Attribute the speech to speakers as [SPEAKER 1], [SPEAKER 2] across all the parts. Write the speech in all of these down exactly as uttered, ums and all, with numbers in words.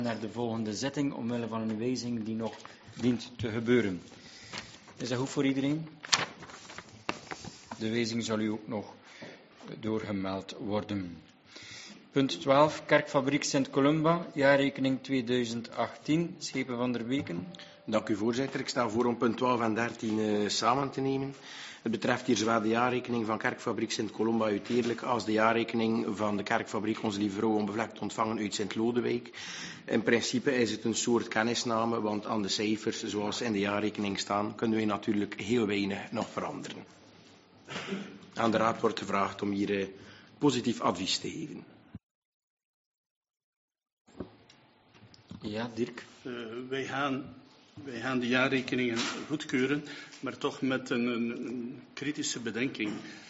[SPEAKER 1] Naar de volgende zitting, omwille van een wijziging die nog dient te gebeuren. Is dat goed voor iedereen? De wijziging zal u ook nog doorgemeld worden. Punt twaalf, Kerkfabriek Sint Columba, jaarrekening tweeduizend achttien. Schepen van der Beken.
[SPEAKER 2] Dank u, voorzitter. Ik stel voor om punt twaalf en dertien uh, samen te nemen. Het betreft hier zowel de jaarrekening van Kerkfabriek Sint Columba uit Eerlijk als de jaarrekening van de Kerkfabriek Onze Lieve Vrouw Onbevlekt ontvangen uit Sint Lodewijk. In principe is het een soort kennisname, want aan de cijfers zoals in de jaarrekening staan kunnen wij natuurlijk heel weinig nog veranderen. Aan de Raad wordt gevraagd om hier uh, positief advies te geven.
[SPEAKER 1] Ja, Dirk.
[SPEAKER 3] Uh, wij gaan... Wij gaan de jaarrekeningen goedkeuren, maar toch met een, een, een kritische bedenking.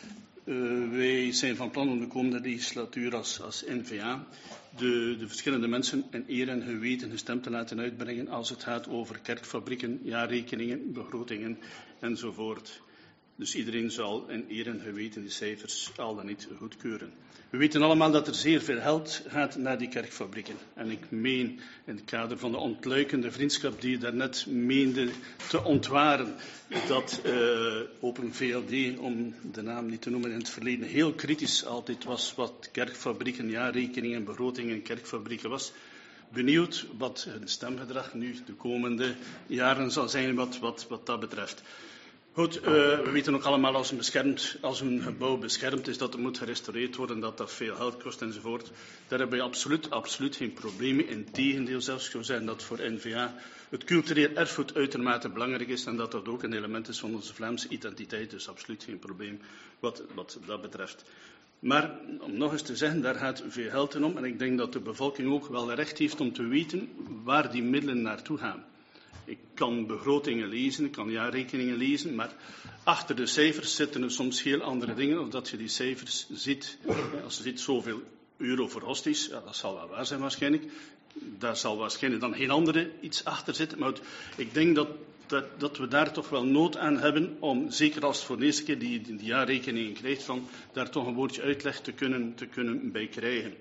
[SPEAKER 3] Uh, wij zijn van plan om de komende legislatuur als, als N V A de, de verschillende mensen in eer en geweten hun stem te laten uitbrengen als het gaat over kerkfabrieken, jaarrekeningen, begrotingen enzovoort. Dus iedereen zal in eer en geweten die cijfers al dan niet goedkeuren. We weten allemaal dat er zeer veel geld gaat naar die kerkfabrieken. En ik meen, in het kader van de ontluikende vriendschap die je daarnet meende te ontwaren, dat uh, Open V L D, om de naam niet te noemen, in het verleden heel kritisch altijd was wat kerkfabrieken, jaarrekeningen, begrotingen, kerkfabrieken was. Benieuwd wat hun stemgedrag nu de komende jaren zal zijn wat, wat, wat dat betreft. Goed, uh, we weten ook allemaal als een, beschermd, als een gebouw beschermd is dat het moet gerestaureerd worden, dat dat veel geld kost enzovoort. Daar hebben we absoluut, absoluut geen problemen. Integendeel zelfs, ik zou zeggen dat voor N V A het cultureel erfgoed uitermate belangrijk is en dat dat ook een element is van onze Vlaamse identiteit. Dus absoluut geen probleem wat, wat dat betreft. Maar om nog eens te zeggen, daar gaat veel geld in om en ik denk dat de bevolking ook wel recht heeft om te weten waar die middelen naartoe gaan. Ik kan begrotingen lezen, ik kan jaarrekeningen lezen, maar achter de cijfers zitten er soms heel andere dingen. Of dat je die cijfers ziet, als je ziet zoveel euro voor hosties, ja, dat zal wel waar zijn waarschijnlijk. Daar zal waarschijnlijk dan geen andere iets achter zitten. Maar ik denk dat, dat, dat we daar toch wel nood aan hebben om, zeker als het voor de eerste keer die, die, die jaarrekeningen krijgt, van daar toch een woordje uitleg te kunnen, te kunnen bij krijgen.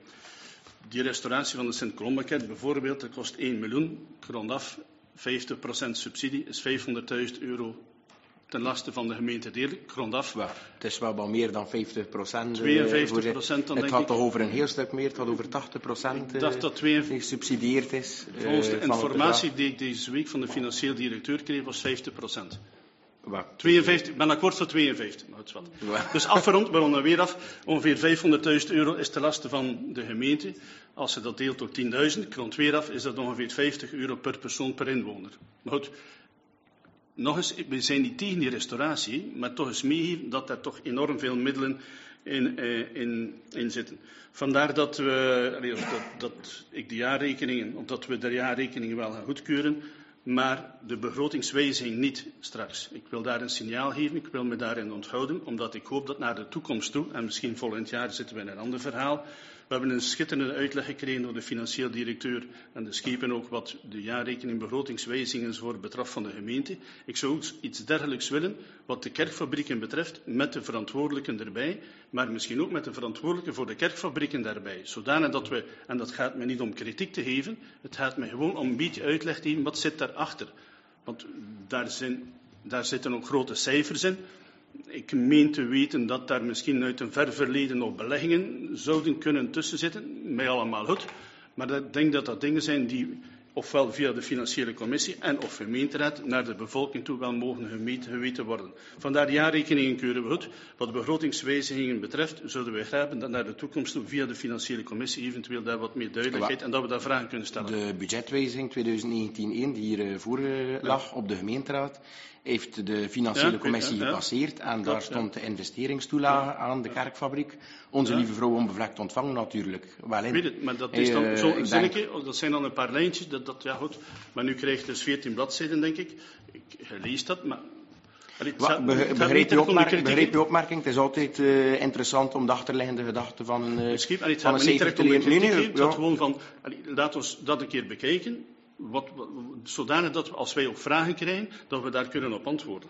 [SPEAKER 3] Die restauratie van de Sint Columba-kerk bijvoorbeeld, dat kost één miljoen, grondaf. vijftig procent subsidie is vijfhonderdduizend euro ten laste van de gemeente Deerlijk, grondaf.
[SPEAKER 2] Ja, het is wel wat meer dan vijftig procent.
[SPEAKER 3] tweeënvijftig procent dan
[SPEAKER 2] het
[SPEAKER 3] denk
[SPEAKER 2] gaat
[SPEAKER 3] ik.
[SPEAKER 2] toch over een heel stuk meer, het gaat over tachtig procent uh,
[SPEAKER 3] dat die
[SPEAKER 2] gesubsidieerd is. Uh,
[SPEAKER 3] volgens de informatie die ik deze week van de financieel directeur kreeg was vijftig procent. tweeënvijftig, ik ben akkoord voor tweeënvijftig. Maar het is wat. Ja. Dus afgerond, we ronden weer af. Ongeveer vijfhonderdduizend euro is de laste van de gemeente. Als je dat deelt door tienduizend, ik rond weer af, is dat ongeveer vijftig euro per persoon per inwoner. Maar goed, nog eens, we zijn niet tegen die restauratie, maar toch eens meegeven dat daar toch enorm veel middelen in, eh, in, in zitten. Vandaar dat, we, dat, dat ik de jaarrekeningen, of dat we de jaarrekeningen wel gaan goedkeuren, maar de begrotingswijziging niet straks. Ik wil daar een signaal geven, ik wil me daarin onthouden, omdat ik hoop dat naar de toekomst toe, en misschien volgend jaar zitten we in een ander verhaal. We hebben een schitterende uitleg gekregen door de financieel directeur en de schepen ook wat de jaarrekening, begrotingswijzigingen enzovoort betreft van de gemeente. Ik zou ook iets dergelijks willen wat de kerkfabrieken betreft, met de verantwoordelijken erbij, maar misschien ook met de verantwoordelijken voor de kerkfabrieken daarbij. Zodanig dat we, en dat gaat me niet om kritiek te geven, het gaat me gewoon om een beetje uitleg te geven, wat zit daarachter. Want daar, zijn, daar zitten ook grote cijfers in. Ik meen te weten dat daar misschien uit een ver verleden nog beleggingen zouden kunnen tussenzitten. Mij allemaal goed. Maar ik denk dat dat dingen zijn die ofwel via de financiële commissie en of gemeenteraad naar de bevolking toe wel mogen gemeten, geweten worden. Vandaar de jaarrekeningen keuren we goed. Wat de begrotingswijzigingen betreft, zouden wij graag dat naar de toekomst toe via de financiële commissie eventueel daar wat meer duidelijkheid en dat we daar vragen kunnen stellen.
[SPEAKER 2] De budgetwijziging tweeduizend negentien één die hier voor lag ja. op de gemeenteraad, heeft de financiële ja, commissie ja, ja. gepasseerd en Klopt, daar stond ja. de investeringstoelage ja. aan de kerkfabriek. Onze ja. lieve vrouw onbevlekt ontvangen natuurlijk wel in.
[SPEAKER 3] Ik weet het, maar dat is dan uh, zo'n zinnetje, denk... dat zijn dan een paar lijntjes, dat, dat, ja goed. Maar nu krijg je dus veertien bladzijden, denk ik. Ik lees dat, maar... Allee,
[SPEAKER 2] Wat, be, begreep, je opmerking, begreep je opmerking? Het is altijd uh, interessant om de achterliggende gedachten van, uh,
[SPEAKER 3] Schip, allee, het
[SPEAKER 2] van een
[SPEAKER 3] cijfer te leren. Nee, nee, nee,
[SPEAKER 2] ja.
[SPEAKER 3] gewoon van, allee, laat ons dat een keer bekijken. Wat, wat, zodanig dat we, als wij ook vragen krijgen, dat we daar kunnen op antwoorden.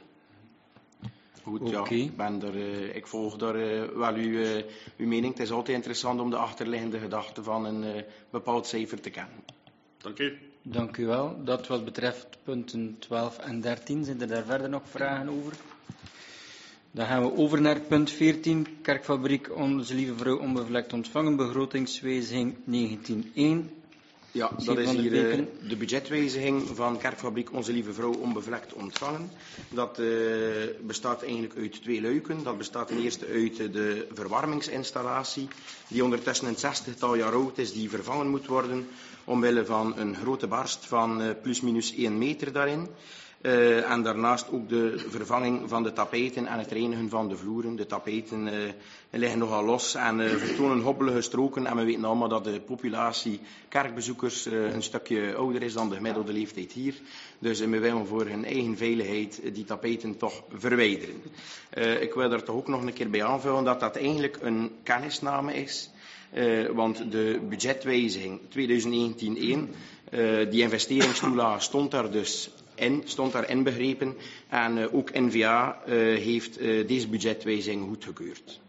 [SPEAKER 2] Goed, okay. ja. Ik, ben er, uh, ik volg daar uh, wel uw, uh, uw mening. Het is altijd interessant om de achterliggende gedachten van een uh, bepaald cijfer te kennen.
[SPEAKER 3] Dank u.
[SPEAKER 1] Dank u wel. Dat wat betreft punten twaalf en dertien. Zijn er daar verder nog vragen over? Dan gaan we over naar punt veertien. Kerkfabriek Onze Lieve Vrouw onbevlekt ontvangen. Begrotingswijziging negentien één.
[SPEAKER 2] Ja, dat is hier uh, de budgetwijziging van Kerkfabriek Onze Lieve Vrouw onbevlekt ontvangen. Dat uh, bestaat eigenlijk uit twee luiken. Dat bestaat ten eerste uit de verwarmingsinstallatie, die ondertussen een zestigtal jaar oud is, die vervangen moet worden omwille van een grote barst van uh, plus minus één meter daarin. Uh, en daarnaast ook de vervanging van de tapijten en het reinigen van de vloeren. De tapijten uh, liggen nogal los en uh, vertonen hobbelige stroken. En we weten allemaal dat de populatie kerkbezoekers uh, een stukje ouder is dan de gemiddelde leeftijd hier. Dus uh, we willen voor hun eigen veiligheid uh, die tapijten toch verwijderen. Uh, ik wil daar toch ook nog een keer bij aanvullen dat dat eigenlijk een kennisname is. Uh, want de budgetwijziging twintig negentien één, uh, die investeringstoelage stond daar dus in, stond daar inbegrepen. En uh, ook N V A uh, heeft uh, deze budgetwijziging goedgekeurd.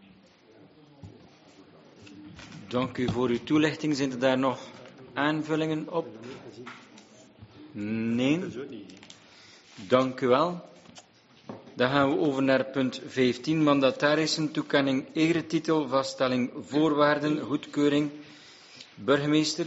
[SPEAKER 1] Dank u voor uw toelichting. Zijn er daar nog aanvullingen op? Nee. Dank u wel. Dan gaan we over naar punt vijftien. Mandatarissen, toekenning, eretitel, vaststelling, voorwaarden, goedkeuring. Burgemeester.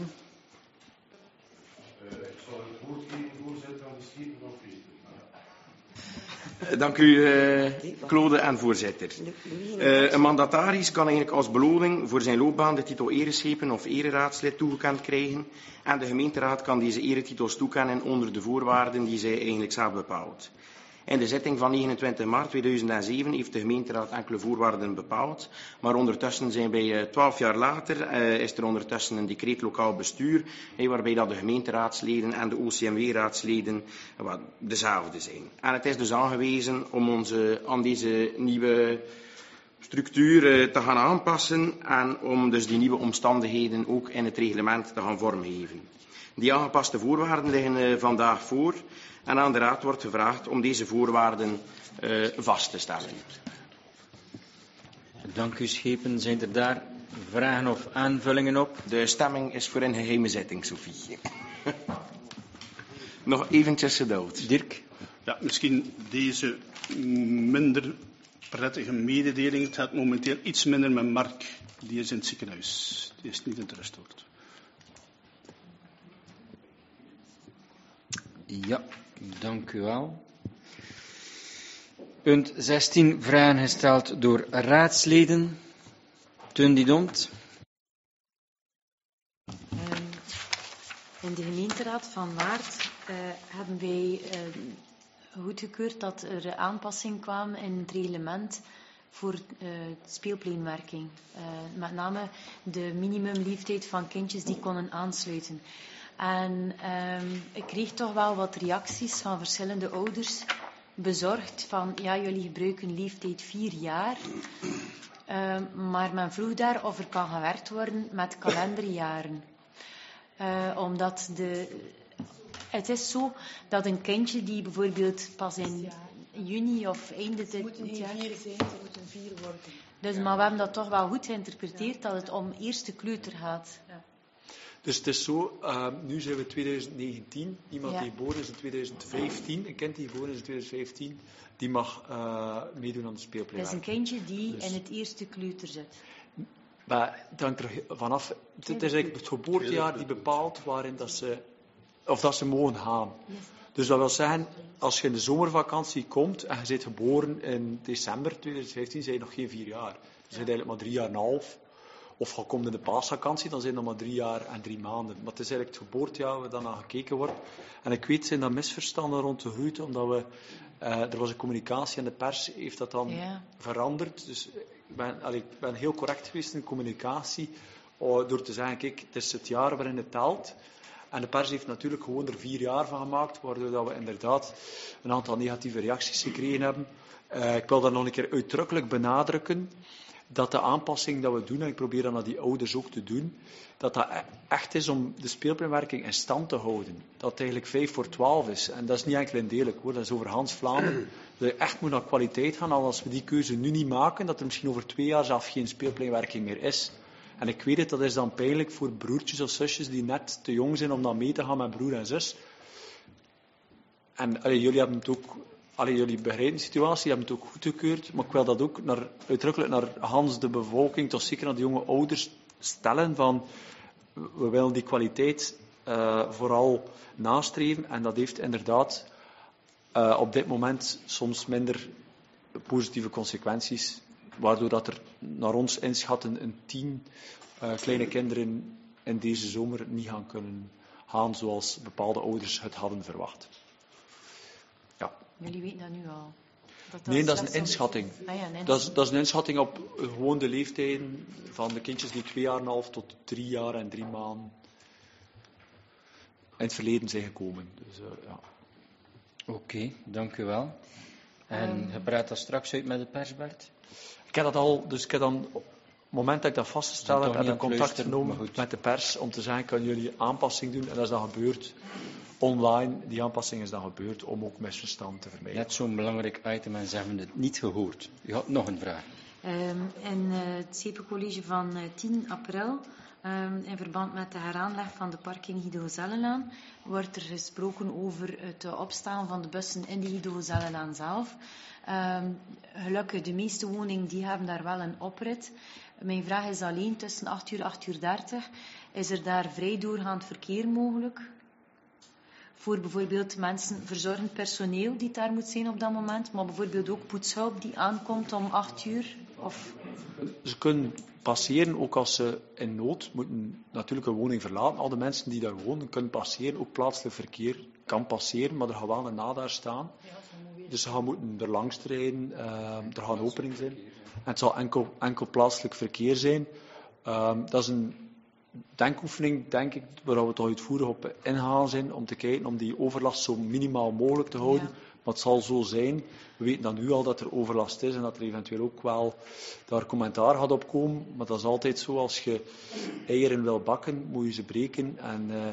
[SPEAKER 2] Dank u, uh, Claude en voorzitter. Uh, een mandataris kan eigenlijk als beloning voor zijn loopbaan de titel ereschepen of ereraadslid toegekend krijgen. En de gemeenteraad kan deze eretitels toekennen onder de voorwaarden die zij eigenlijk zelf bepaalt. In de zitting van negenentwintig maart tweeduizend zeven heeft de gemeenteraad enkele voorwaarden bepaald. Maar ondertussen zijn wij twaalf jaar later, uh, is er ondertussen een decreet lokaal bestuur, hey, waarbij dat de gemeenteraadsleden en de O C M W-raadsleden uh, dezelfde zijn. En het is dus aangewezen om ons uh, aan deze nieuwe structuur uh, te gaan aanpassen en om dus die nieuwe omstandigheden ook in het reglement te gaan vormgeven. Die aangepaste voorwaarden liggen uh, vandaag voor. En aan de Raad wordt gevraagd om deze voorwaarden uh, vast te stellen.
[SPEAKER 1] Dank u, Schepen. Zijn er daar vragen of aanvullingen op?
[SPEAKER 2] De stemming is voor een geheime zitting, Sophie. Nog eventjes geduld.
[SPEAKER 1] Dirk?
[SPEAKER 3] Ja, misschien deze minder prettige mededeling. Het gaat momenteel iets minder met Mark. Die is in het ziekenhuis. Die is niet in het rustoord.
[SPEAKER 1] Ja, dank u wel. Punt zestien, vragen gesteld door raadsleden. Teun Didont.
[SPEAKER 4] Um, in de gemeenteraad van maart uh, hebben wij uh, goedgekeurd dat er aanpassingen kwamen in het reglement voor uh, speelpleinwerking. Uh, met name de minimumleeftijd van kindjes die konden aansluiten. En um, ik kreeg toch wel wat reacties van verschillende ouders bezorgd van, ja, jullie gebruiken leeftijd vier jaar, um, maar men vroeg daar of er kan gewerkt worden met kalenderjaren. Uh, omdat de, het is zo dat een kindje die bijvoorbeeld pas in juni of einde dit
[SPEAKER 5] het moet niet
[SPEAKER 4] jaar...
[SPEAKER 5] vier zijn, het moet een vier worden.
[SPEAKER 4] Dus, maar we hebben dat toch wel goed geïnterpreteerd, dat het om eerste kleuter gaat.
[SPEAKER 5] Ja.
[SPEAKER 6] Dus het is zo, uh, nu zijn we twintig negentien, iemand
[SPEAKER 4] Ja.
[SPEAKER 6] die geboren is in twintig vijftien, een kind die geboren is in twintig vijftien, die mag uh, meedoen aan de
[SPEAKER 4] Dat
[SPEAKER 6] speelpleinwerk.
[SPEAKER 4] is een kindje die
[SPEAKER 6] Dus-
[SPEAKER 4] in het eerste kleuter zit.
[SPEAKER 6] Maar het hangt er vanaf, het is eigenlijk het geboortejaar die bepaalt waarin dat ze, of dat ze mogen gaan. Dus dat wil zeggen, als je in de zomervakantie komt en je bent geboren in december twintig vijftien, zijn je nog geen vier jaar. Dus je bent eigenlijk maar drie jaar en een half. Of je komt in de paasvakantie, dan zijn het nog maar drie jaar en drie maanden. Maar het is eigenlijk het geboortejaar waar dan naar gekeken wordt. En ik weet, zijn dat misverstanden rond de groente, omdat we, uh, er was een communicatie en de pers heeft dat dan
[SPEAKER 4] Ja.
[SPEAKER 6] veranderd. Dus ik ben, allee, ik ben heel correct geweest in de communicatie, uh, door te zeggen, kijk, het is het jaar waarin het telt. En de pers heeft natuurlijk gewoon er vier jaar van gemaakt, waardoor dat we inderdaad een aantal negatieve reacties gekregen hebben. Uh, ik wil dat nog een keer uitdrukkelijk benadrukken, dat de aanpassing dat we doen, en ik probeer dat naar die ouders ook te doen, dat dat echt is om de speelpleinwerking in stand te houden. Dat het eigenlijk vijf voor twaalf is. En dat is niet enkel indelijk hoor, dat is over Hans Vlaanderen. Dat je echt moet naar kwaliteit gaan, al als we die keuze nu niet maken, dat er misschien over twee jaar zelf geen speelpleinwerking meer is. En ik weet het, dat is dan pijnlijk voor broertjes of zusjes die net te jong zijn om dan mee te gaan met broer en zus. En allee, jullie hebben het ook, allee, jullie begrijpen de situatie, hebben het ook goedgekeurd, maar ik wil dat ook naar, uitdrukkelijk naar Hans de bevolking, toch zeker naar de jonge ouders stellen van, we willen die kwaliteit uh, vooral nastreven en dat heeft inderdaad uh, op dit moment soms minder positieve consequenties, waardoor dat er naar ons inschatten een tien uh, kleine kinderen in deze zomer niet gaan kunnen gaan zoals bepaalde ouders het hadden verwacht. Ja.
[SPEAKER 4] Jullie weten dat nu al? Dat dat
[SPEAKER 6] Nee, dat is een
[SPEAKER 4] slechts
[SPEAKER 6] inschatting.
[SPEAKER 4] om- Ah ja, een
[SPEAKER 6] Dat is, dat is een inschatting op uh, gewoon de leeftijden van de kindjes die twee jaar en een half tot drie jaar en drie maanden in het verleden zijn gekomen. Dus, uh, ja.
[SPEAKER 1] Oké, okay, dank u wel. En
[SPEAKER 4] Um,
[SPEAKER 1] je praat dat straks uit met de pers, Bert?
[SPEAKER 6] Ik heb dat al, dus ik heb dan, op het moment dat ik dat vastgesteld heb,
[SPEAKER 1] Toch
[SPEAKER 6] heb
[SPEAKER 1] niet
[SPEAKER 6] ik
[SPEAKER 1] aan het
[SPEAKER 6] contact
[SPEAKER 1] luisteren,
[SPEAKER 6] genomen
[SPEAKER 1] maar goed.
[SPEAKER 6] met de pers om te zeggen, kan jullie aanpassing doen? En dat is dan gebeurd online. Die aanpassing is dan gebeurd om ook misverstand te vermijden.
[SPEAKER 1] Net zo'n belangrijk item en ze hebben het niet gehoord. U had nog een vraag.
[SPEAKER 4] Um, in uh, het C E P E College van uh, tien april, um, in verband met de heraanleg van de parking Guido-Gezellenlaan, wordt er gesproken over het uh, opstaan van de bussen in de Guido-Gezellenlaan zelf. Um, gelukkig, de meeste woningen die hebben daar wel een oprit. Mijn vraag is alleen, tussen acht uur en acht uur dertig, is er daar vrij doorgaand verkeer mogelijk? Voor bijvoorbeeld mensen, verzorgend personeel die daar moet zijn op dat moment, maar bijvoorbeeld ook poetshulp die aankomt om acht uur? Of...
[SPEAKER 6] Ze kunnen passeren, ook als ze in nood moeten natuurlijk een woning verlaten. Al de mensen die daar wonen kunnen passeren, ook plaatselijk verkeer kan passeren, maar er gaat wel een nadaar staan. Dus ze gaan moeten er langs rijden, uh, er gaan openingen zijn. En het zal enkel, enkel plaatselijk verkeer zijn. Uh, dat is een denkoefening, denk ik, waar we toch uitvoerig op ingaan zijn, om te kijken om die overlast zo minimaal mogelijk te houden.
[SPEAKER 4] Ja.
[SPEAKER 6] Maar het zal zo zijn. We weten dan nu al dat er overlast is en dat er eventueel ook wel daar commentaar gaat op komen. Maar dat is altijd zo, als je eieren wil bakken, moet je ze breken. En, uh,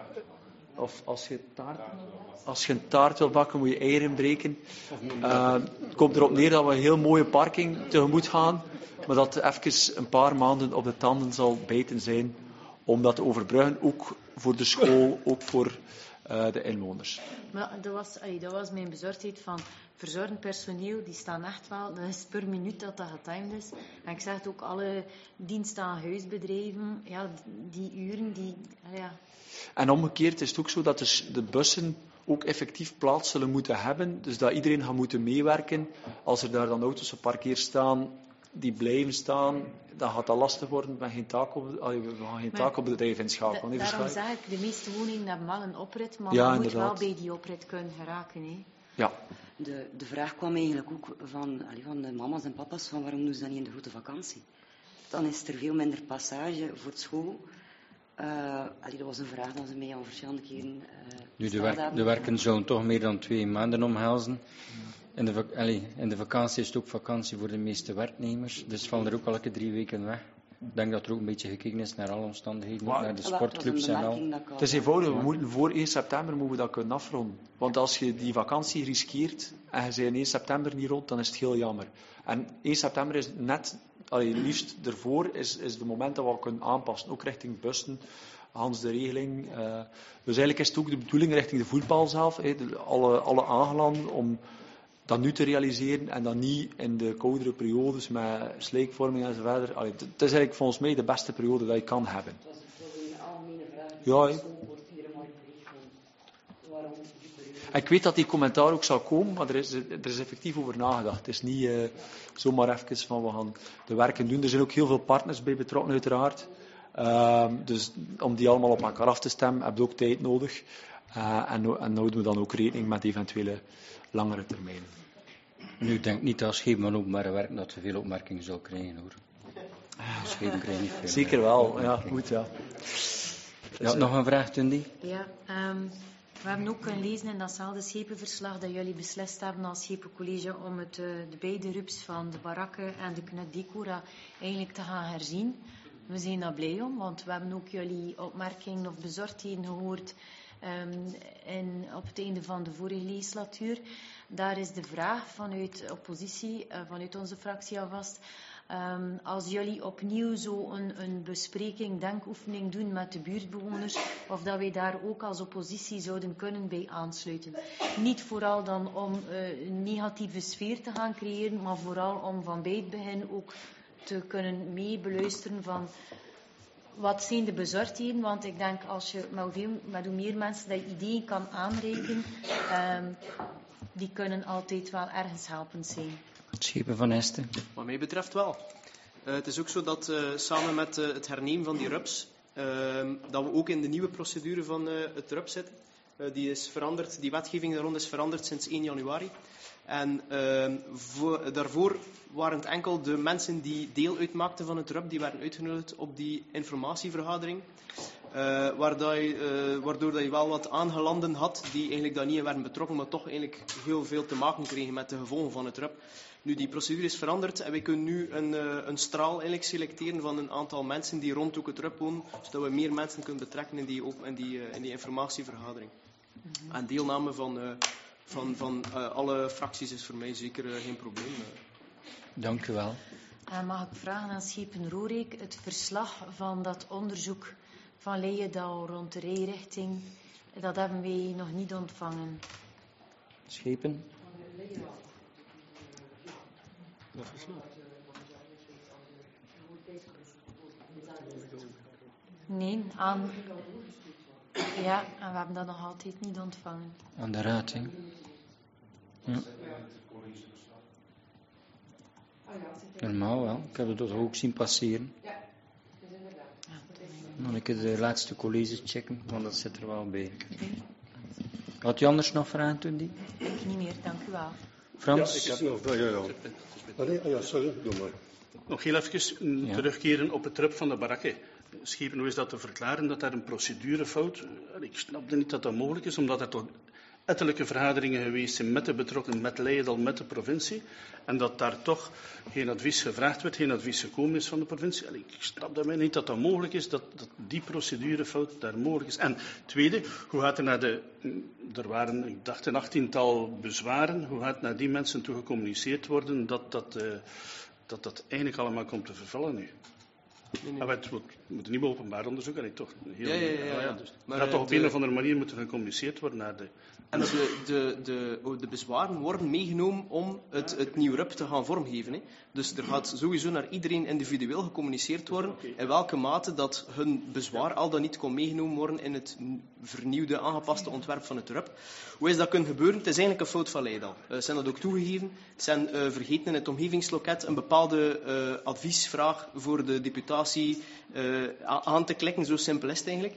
[SPEAKER 6] of als je taart... Als je een taart wil bakken, moet je eieren breken. Uh, het komt erop neer dat we een heel mooie parking tegemoet gaan, maar dat het even een paar maanden op de tanden zal bijten zijn om dat te overbruggen, ook voor de school, ook voor uh, de inwoners.
[SPEAKER 4] Maar dat was, allee, dat was mijn bezorgdheid van verzorgend personeel, die staan echt wel, dat is per minuut dat dat getimed is. En ik zeg het ook, alle diensten aan huisbedrijven, ja, die uren, die, ja.
[SPEAKER 6] En omgekeerd is het ook zo dat dus de bussen ook effectief plaats zullen moeten hebben. Dus dat iedereen gaat moeten meewerken. Als er daar dan auto's geparkeerd staan, die blijven staan, dan gaat dat lastig worden. We gaan geen taak op, we gaan geen taak op het bedrijf inschakelen.
[SPEAKER 4] Da, daarom zeg ik, de meeste woningen hebben wel een oprit, maar
[SPEAKER 6] ja,
[SPEAKER 4] je moet
[SPEAKER 6] inderdaad.
[SPEAKER 4] wel bij die oprit kunnen geraken. Hè.
[SPEAKER 6] Ja.
[SPEAKER 5] De, de vraag kwam eigenlijk ook van, allee, van de mama's en papa's, van waarom doen ze dat niet in de grote vakantie? Dan is er veel minder passage voor school. Uh, allee, dat was een vraag dat ze mij al verschillende keren uh,
[SPEAKER 1] Nu, de, werk, de werken zouden toch meer dan twee maanden omhelzen. In de, allee, in de vakantie is het ook vakantie voor de meeste werknemers. Dus vallen er ook elke drie weken weg. Ik denk dat er ook een beetje gekeken is naar alle omstandigheden,
[SPEAKER 6] Maar,
[SPEAKER 1] naar de sportclubs en al.
[SPEAKER 6] Het is eenvoudig, we moeten voor eerste september moeten we dat kunnen afronden. Want als je die vakantie riskeert en je bent in eerste september niet rond, dan is het heel jammer. En eerste september is net, allee, liefst ervoor, is, is het moment dat we al kunnen aanpassen. Ook richting bussen, Hans de regeling. Uh, dus eigenlijk is het ook de bedoeling richting de voetbal zelf, he, de, alle, alle aangelanden, om dat nu te realiseren en dan niet in de koudere periodes met slijkvorming enzovoort. Allee, het is eigenlijk volgens mij de beste periode dat je kan hebben.
[SPEAKER 5] Dat is een algemene vraag.
[SPEAKER 6] Ja, he.
[SPEAKER 5] Waarom?
[SPEAKER 6] En ik weet dat die commentaar ook zal komen, maar er is, er is effectief over nagedacht. Het is niet uh, zomaar even van we gaan de werken doen. Er zijn ook heel veel partners bij betrokken uiteraard. Uh, dus om die allemaal op elkaar af te stemmen, heb je ook tijd nodig. Uh, en, en houden we dan ook rekening met eventuele langere termijnen.
[SPEAKER 1] Nu, ik denk niet als Schepen van openbare werk dat we veel opmerkingen zou krijgen, hoor. Schepen krijgen niet veel.
[SPEAKER 6] Zeker wel, ja, goed, ja.
[SPEAKER 1] Ja, nog een vraag, Tundi?
[SPEAKER 4] Ja, um, we hebben ook kunnen lezen in datzelfde schepenverslag dat jullie beslist hebben als schepencollege om het, uh, de beide rups van de barakken en de Knut Decora eigenlijk te gaan herzien. We zijn daar blij om, want we hebben ook jullie opmerkingen of bezorgdheden gehoord um, in, op het einde van de vorige legislatuur. Daar is de vraag vanuit de oppositie, uh, vanuit onze fractie alvast, Um, als jullie opnieuw zo een, een bespreking, denkoefening doen met de buurtbewoners, of dat wij daar ook als oppositie zouden kunnen bij aansluiten. Niet vooral dan om uh, een negatieve sfeer te gaan creëren, maar vooral om van bij het begin ook te kunnen meebeluisteren van wat zijn de bezorgdheden. Want ik denk als je met, veel, met hoe meer mensen dat je ideeën kan aanreiken, um, die kunnen altijd wel ergens helpend zijn.
[SPEAKER 1] Schepen van Esten.
[SPEAKER 7] Wat mij betreft wel. Uh, het is ook zo dat uh, samen met uh, het hernemen van die R U P S, uh, dat we ook in de nieuwe procedure van uh, het R U P zitten. Uh, die is veranderd, die wetgeving daar rond is veranderd sinds één januari. En uh, voor, daarvoor waren het enkel de mensen die deel uitmaakten van het R U P, die werden uitgenodigd op die informatievergadering. Uh, waar dat je, uh, waardoor dat je wel wat aangelanden had die eigenlijk daar niet in werden betrokken, maar toch eigenlijk heel veel te maken kregen met de gevolgen van het R U P. Nu, die procedure is veranderd en wij kunnen nu een, uh, een straal eigenlijk selecteren van een aantal mensen die rond ook het R U P wonen, zodat we meer mensen kunnen betrekken in die, in die, uh, in die informatievergadering. Mm-hmm. En deelname van, uh, van, van uh, alle fracties is voor mij zeker uh, geen probleem. Uh.
[SPEAKER 1] Dank u wel.
[SPEAKER 4] En mag ik vragen aan Schepen Roerik het verslag van dat onderzoek van Leijendal rond de rijrichting, dat hebben wij nog niet ontvangen.
[SPEAKER 1] Schepen?
[SPEAKER 8] Dat verslag.
[SPEAKER 4] Nee, aan... Ja, en we hebben dat nog altijd niet ontvangen.
[SPEAKER 1] Aan de raad, hè? Ja. Normaal wel. Ik heb het toch ook zien passeren. Dan ik de laatste colleges checken, want dat zit er wel bij. Had u anders nog vragen toen die?
[SPEAKER 4] Ik niet meer, dank u wel.
[SPEAKER 8] Frans? Ja, ik heb nog... Ja, ja. Allee, oh ja, sorry, doe maar.
[SPEAKER 3] Nog heel even
[SPEAKER 1] ja.
[SPEAKER 3] terugkeren op het R U P van de barakken. Schepen, hoe is dat te verklaren dat daar een procedurefout... Ik snapte niet dat dat mogelijk is, omdat er toch ettelijke vergaderingen geweest zijn met de betrokkenen, met Leijendal, met de provincie. En dat daar toch geen advies gevraagd werd, geen advies gekomen is van de provincie. Allee, ik snap dat mij niet dat dat mogelijk is, dat, dat die procedurefout daar mogelijk is. En tweede, hoe gaat er naar de... Er waren, ik dacht, een achttiental bezwaren. Hoe gaat naar die mensen toe gecommuniceerd worden dat dat, uh, dat, dat eigenlijk allemaal komt te vervallen nu? Nee, nee. Maar het moet, moet een nieuw openbaar onderzoek, en toch heel,
[SPEAKER 7] ja, ja, ja, ja, ja.
[SPEAKER 3] Dus
[SPEAKER 7] maar
[SPEAKER 3] dat toch op
[SPEAKER 7] de,
[SPEAKER 3] een of andere manier moeten gecommuniceerd worden naar de...
[SPEAKER 7] En de, de, de, de bezwaren worden meegenomen om het, het nieuw R U P te gaan vormgeven. Hè. Dus er gaat sowieso naar iedereen individueel gecommuniceerd worden in welke mate dat hun bezwaar al dan niet kon meegenomen worden in het vernieuwde, aangepaste ontwerp van het R U P. Hoe is dat kunnen gebeuren? Het is eigenlijk een fout van Leijendal. Uh, ze hebben dat ook toegegeven. Ze hebben uh, vergeten in het omgevingsloket een bepaalde uh, adviesvraag voor de deputatie uh, aan te klikken. Zo simpel is het eigenlijk.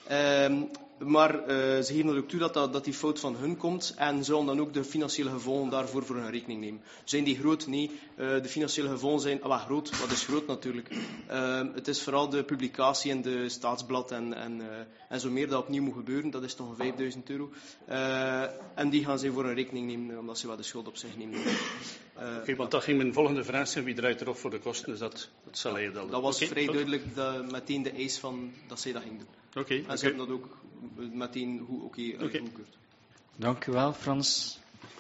[SPEAKER 7] Uh, Maar uh, ze geven er ook toe dat, dat, dat die fout van hun komt en zullen dan ook de financiële gevolgen daarvoor voor hun rekening nemen. Zijn die groot? Nee. Uh, de financiële gevolgen zijn... Ah, groot, wat is groot natuurlijk. Uh, het is vooral de publicatie in de staatsblad en, en, uh, en zo meer dat opnieuw moet gebeuren. Dat is toch een vijfduizend euro. Uh, en die gaan ze voor hun rekening nemen, omdat ze wel de schuld op zich nemen. Uh,
[SPEAKER 3] okay, want dat ging mijn volgende vraag zijn. Wie draait erop voor de kosten? Dus dat, dat zal hij dan.
[SPEAKER 7] Dat was
[SPEAKER 3] okay,
[SPEAKER 7] vrij
[SPEAKER 3] goed.
[SPEAKER 7] duidelijk de, meteen de eis van dat zij dat ging doen.
[SPEAKER 3] Okay,
[SPEAKER 7] en
[SPEAKER 3] okay.
[SPEAKER 7] ze hebben dat ook meteen oké okay, uitgevoerd.
[SPEAKER 1] Dank u wel, Frans.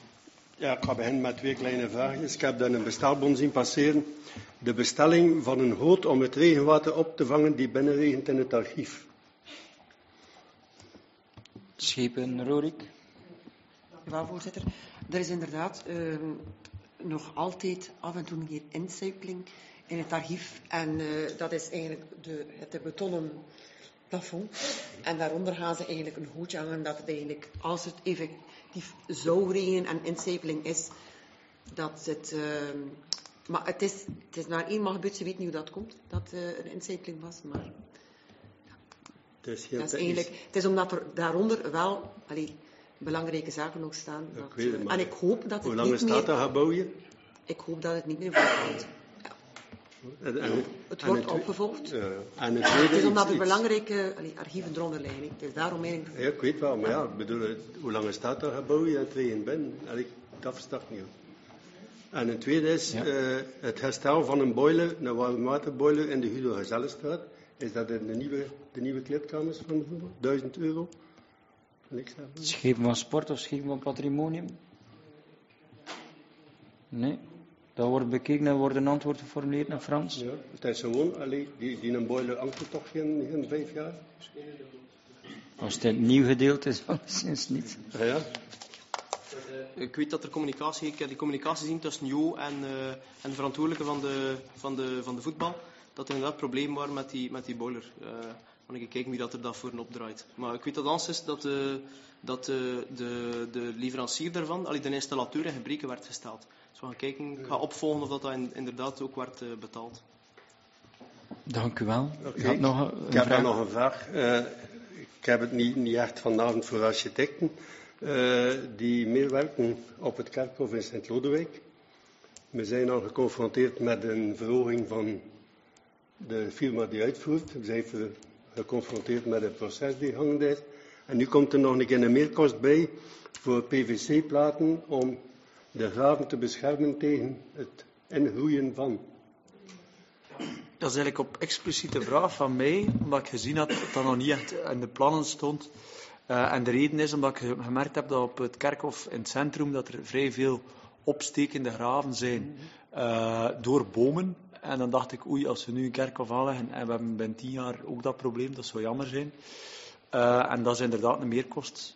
[SPEAKER 8] Ja, ik ga beginnen met twee kleine vraagjes. Ik heb dan een bestelbon zien passeren. De bestelling van een goot om het regenwater op te vangen die binnenregent in het archief.
[SPEAKER 1] Schepen Roerik.
[SPEAKER 9] Ja, voorzitter. Er is inderdaad uh, nog altijd af en toe een keer incijpeling in het archief. En uh, dat is eigenlijk de, het betonnen plafond. En daaronder gaan ze eigenlijk een hoedje hangen dat het eigenlijk, als het effectief zou regenen en incijpeling is, dat het... Uh, maar het is, het is naar eenmaal gebeurd, ze weet niet hoe dat komt, dat uh, er incijpeling was, maar... Ja.
[SPEAKER 8] Het is, heel
[SPEAKER 9] dat is eigenlijk, het is omdat er daaronder wel allee, belangrijke zaken nog staan.
[SPEAKER 8] Ja,
[SPEAKER 9] dat,
[SPEAKER 8] ik weet het,
[SPEAKER 9] uh, en ik hoop dat het
[SPEAKER 8] hoe lang
[SPEAKER 9] niet
[SPEAKER 8] staat
[SPEAKER 9] meer...
[SPEAKER 8] dat gebouw hier?
[SPEAKER 9] Ik hoop dat het niet meer voorkomt.
[SPEAKER 8] En, en,
[SPEAKER 9] het
[SPEAKER 8] en
[SPEAKER 9] wordt
[SPEAKER 8] het,
[SPEAKER 9] opgevolgd.
[SPEAKER 8] Ja, en het, tweede,
[SPEAKER 9] het is omdat er
[SPEAKER 8] iets,
[SPEAKER 9] belangrijke allee, archieven eronder liggen. Het is daarom eigenlijk...
[SPEAKER 8] Ja, ik weet wel, maar ja, ik bedoel, hoe lang staat dat gebouw hier en het regent binnen? Allee, dat versta ik niet. En het tweede is ja. uh, het herstel van een boiler, een warmwaterboiler in de Guido Gezellenstraat. Is dat in de nieuwe, de nieuwe kleedkamers van de voetbal? Duizend euro? Niks aan.
[SPEAKER 1] Schepen van sport of schepen van patrimonium? Nee, Dat wordt bekeken en wordt een antwoord geformuleerd naar Frans.
[SPEAKER 8] Ja, het is gewoon, allee, die, die een boiler hangt er toch geen, geen vijf jaar?
[SPEAKER 1] Als het nieuw gedeeld is, alleszins niet.
[SPEAKER 8] Ja, ja.
[SPEAKER 7] Ik weet dat er communicatie, ik heb die communicatie zien tussen Jo en, uh, en de verantwoordelijke van de, van, de, van de voetbal, dat er inderdaad problemen waren met die, met die boiler. Uh, dan ga ik kijken wie dat er daarvoor opdraait. Maar ik weet dat anders is dat, uh, dat uh, de, de leverancier daarvan, allee, de installateur in gebreken werd gesteld. Dus we gaan kijken, ik ga opvolgen of dat, dat inderdaad ook werd uh, betaald.
[SPEAKER 1] Dank u wel.
[SPEAKER 8] Okay.
[SPEAKER 1] U had nog een, een
[SPEAKER 8] ik heb
[SPEAKER 1] vraag?
[SPEAKER 8] nog een vraag. Uh, ik heb het niet, niet echt vanavond voor architecten. Uh, die meewerken op het kerkhof in Sint-Lodewijk. We zijn al geconfronteerd met een verhoging van de firma die uitvoert. We zijn geconfronteerd met het proces die hangend is. En nu komt er nog een keer een meerkost bij voor P V C-platen om de graven te beschermen tegen het ingroeien van.
[SPEAKER 6] Dat is eigenlijk op expliciete vraag van mij, omdat ik gezien had dat dat nog niet echt in de plannen stond. Uh, en de reden is omdat ik gemerkt heb dat op het kerkhof in het centrum dat er vrij veel opstekende graven zijn uh, door bomen. En dan dacht ik, oei, als we nu een kerkhof aanleggen en we hebben binnen tien jaar ook dat probleem, dat zou jammer zijn. Uh, en dat is inderdaad een meerkost.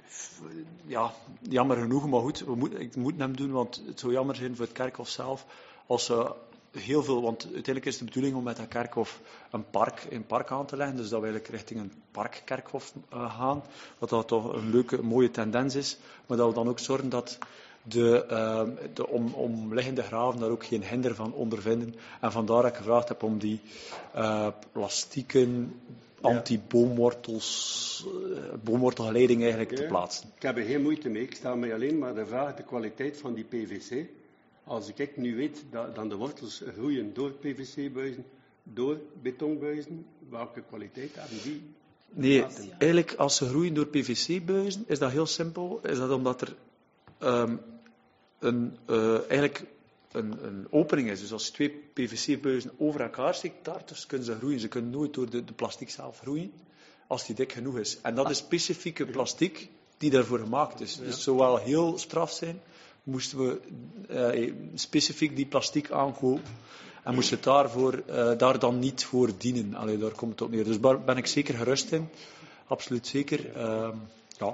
[SPEAKER 6] Ja, jammer genoeg, maar goed, we moeten, ik moet hem doen, want het zou jammer zijn voor het kerkhof zelf als we heel veel, want uiteindelijk is de bedoeling om met dat kerkhof een park, een park aan te leggen, dus dat we eigenlijk richting een parkkerkhof uh, gaan, wat dat toch een leuke, een mooie tendens is, maar dat we dan ook zorgen dat de, uh, de om, omliggende graven daar ook geen hinder van ondervinden. En vandaar dat ik gevraagd heb om die uh, plastieken anti-boomwortels, uh, boomwortelgeleiding eigenlijk
[SPEAKER 8] Okay.
[SPEAKER 6] te plaatsen.
[SPEAKER 8] Ik heb er geen moeite mee. Ik sta mij alleen maar de vraag de kwaliteit van die P V C. Als ik nu weet dat dan de wortels groeien door P V C-buizen, door betonbuizen, welke kwaliteit hebben die?
[SPEAKER 6] Nee,
[SPEAKER 8] platen?
[SPEAKER 6] eigenlijk als ze groeien door P V C-buizen, is dat heel simpel. Is dat omdat er um, een, uh, eigenlijk een, een opening is. Dus als je twee P V C-buizen over elkaar steekt, daartussen kunnen ze groeien. Ze kunnen nooit door de, de plastic zelf groeien, als die dik genoeg is. En dat is specifieke plastic die daarvoor gemaakt is. Dus het zou wel heel straf zijn, moesten we uh, specifiek die plastic aankopen en moest het daarvoor, uh, daar dan niet voor dienen. Allee, daar komt het op neer. Dus daar ben ik zeker gerust in. Absoluut zeker. Uh, ja.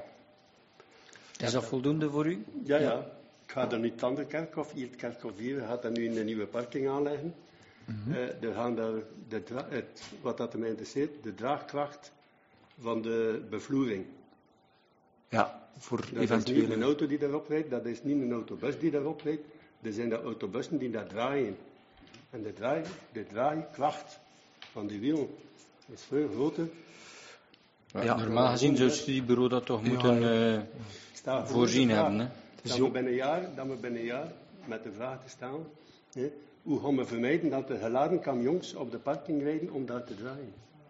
[SPEAKER 1] Is dat voldoende voor u?
[SPEAKER 8] Ja, ja. Ik ga er nu het andere kerkhof, hier het kerkhof hier, gaat daar nu een nieuwe parking aanleggen. Mm-hmm. Uh, er gaan daar de dra- het, wat dat mij interesseert, de draagkracht van de bevloering.
[SPEAKER 6] Ja, voor
[SPEAKER 8] dat
[SPEAKER 6] eventuele...
[SPEAKER 8] is niet een auto die daarop rijdt, dat is niet een autobus die daarop rijdt. Er zijn de autobussen die daar draaien. En de, draai, de draaikracht van die wiel is veel groter.
[SPEAKER 1] Ja,
[SPEAKER 6] ja,
[SPEAKER 1] normaal gezien zou het studiebureau dat toch
[SPEAKER 6] ja,
[SPEAKER 1] moeten
[SPEAKER 6] ja.
[SPEAKER 1] uh, voorzien hebben. Hè?
[SPEAKER 8] Dat we binnen een jaar, dat we binnen een jaar met de vraag te stellen, hè, hoe gaan we vermijden dat er geladen camions op de parking rijden om daar te draaien?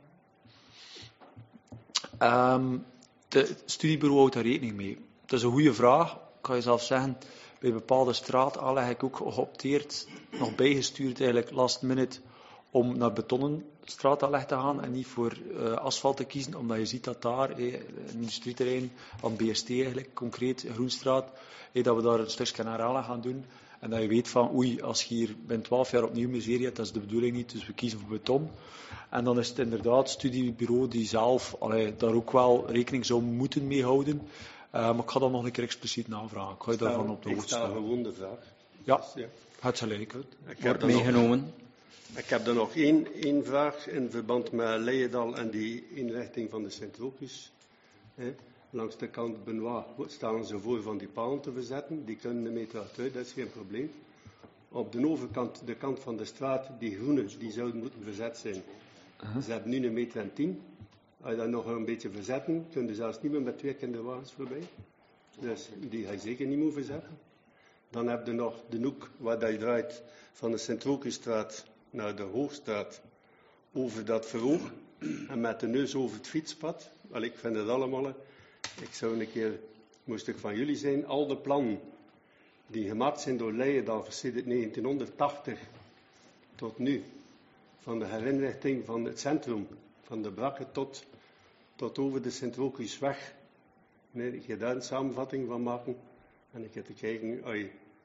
[SPEAKER 6] Um, het studiebureau houdt daar rekening mee. Dat is een goede vraag. Ik kan je zelf zeggen, bij bepaalde straataanleg heb ik ook geopteerd, nog bijgestuurd eigenlijk last minute, om naar betonnen straataanleg te gaan en niet voor uh, asfalt te kiezen, omdat je ziet dat daar, eh, in industrieterrein, aan B S T eigenlijk, concreet, Groenstraat, eh, dat we daar een stukje naar aanleg gaan doen. En dat je weet van, oei, als je hier binnen twaalf jaar opnieuw miserie hebt, dat is de bedoeling niet, dus we kiezen voor beton. En dan is het inderdaad het studiebureau die zelf allee, daar ook wel rekening zou moeten mee houden. Uh, maar ik ga dan nog een keer expliciet navragen. Ik ga je daarvan op de hoogte
[SPEAKER 8] Ik stel
[SPEAKER 6] stellen.
[SPEAKER 8] gewoon de vraag.
[SPEAKER 6] Ja,
[SPEAKER 8] Dus, ja.
[SPEAKER 6] het gelijk.
[SPEAKER 8] Ik heb
[SPEAKER 1] Wordt
[SPEAKER 8] er nog,
[SPEAKER 1] meegenomen.
[SPEAKER 8] ik heb er nog één, één vraag in verband met Leijendal en die inrichting van de Sint-Locus. Langs de kant Benoit staan ze voor van die palen te verzetten. Die kunnen een meter achteruit, dat is geen probleem. Op de overkant, de kant van de straat, die groene, die zouden moeten verzet zijn. Uh-huh. Ze hebben nu een meter en tien. Als je dat nog een beetje verzetten, kun je zelfs niet meer met twee kinderwagens voorbij. Dus die ga je zeker niet moeten verzetten. Dan heb je nog de hoek waar je draait van de Sint-Locusstraat naar de Hoogstraat over dat verhoog en met de neus over het fietspad. Wel, ik vind het allemaal. Ik zou een keer, moest ik van jullie zijn, al de plannen die gemaakt zijn door Leijendal sinds negentienhonderdtachtig tot nu, van de herinrichting van het centrum, van de Brakke tot, tot over de Sint-Locusweg. Nee, ik ga daar een samenvatting van maken en ik ga te kijken, als je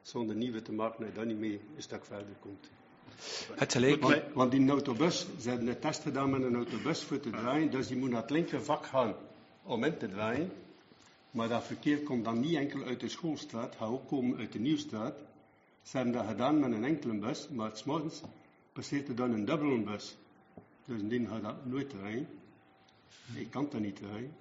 [SPEAKER 8] zonder nieuwe te maken, dat je dan niet mee een stuk verder komt.
[SPEAKER 6] Het gelijk.
[SPEAKER 8] Want, want in een autobus, ze hebben een test gedaan met een autobus voor te draaien, dus die moet naar het linkervak gaan om in te draaien. Maar dat verkeer komt dan niet enkel uit de Schoolstraat, gaat ook komen uit de Nieuwstraat. Ze hebben dat gedaan met een enkele bus, maar 's morgens passeert er dan een dubbele bus. Dus die gaat dat nooit draaien. Ik kan dat niet draaien.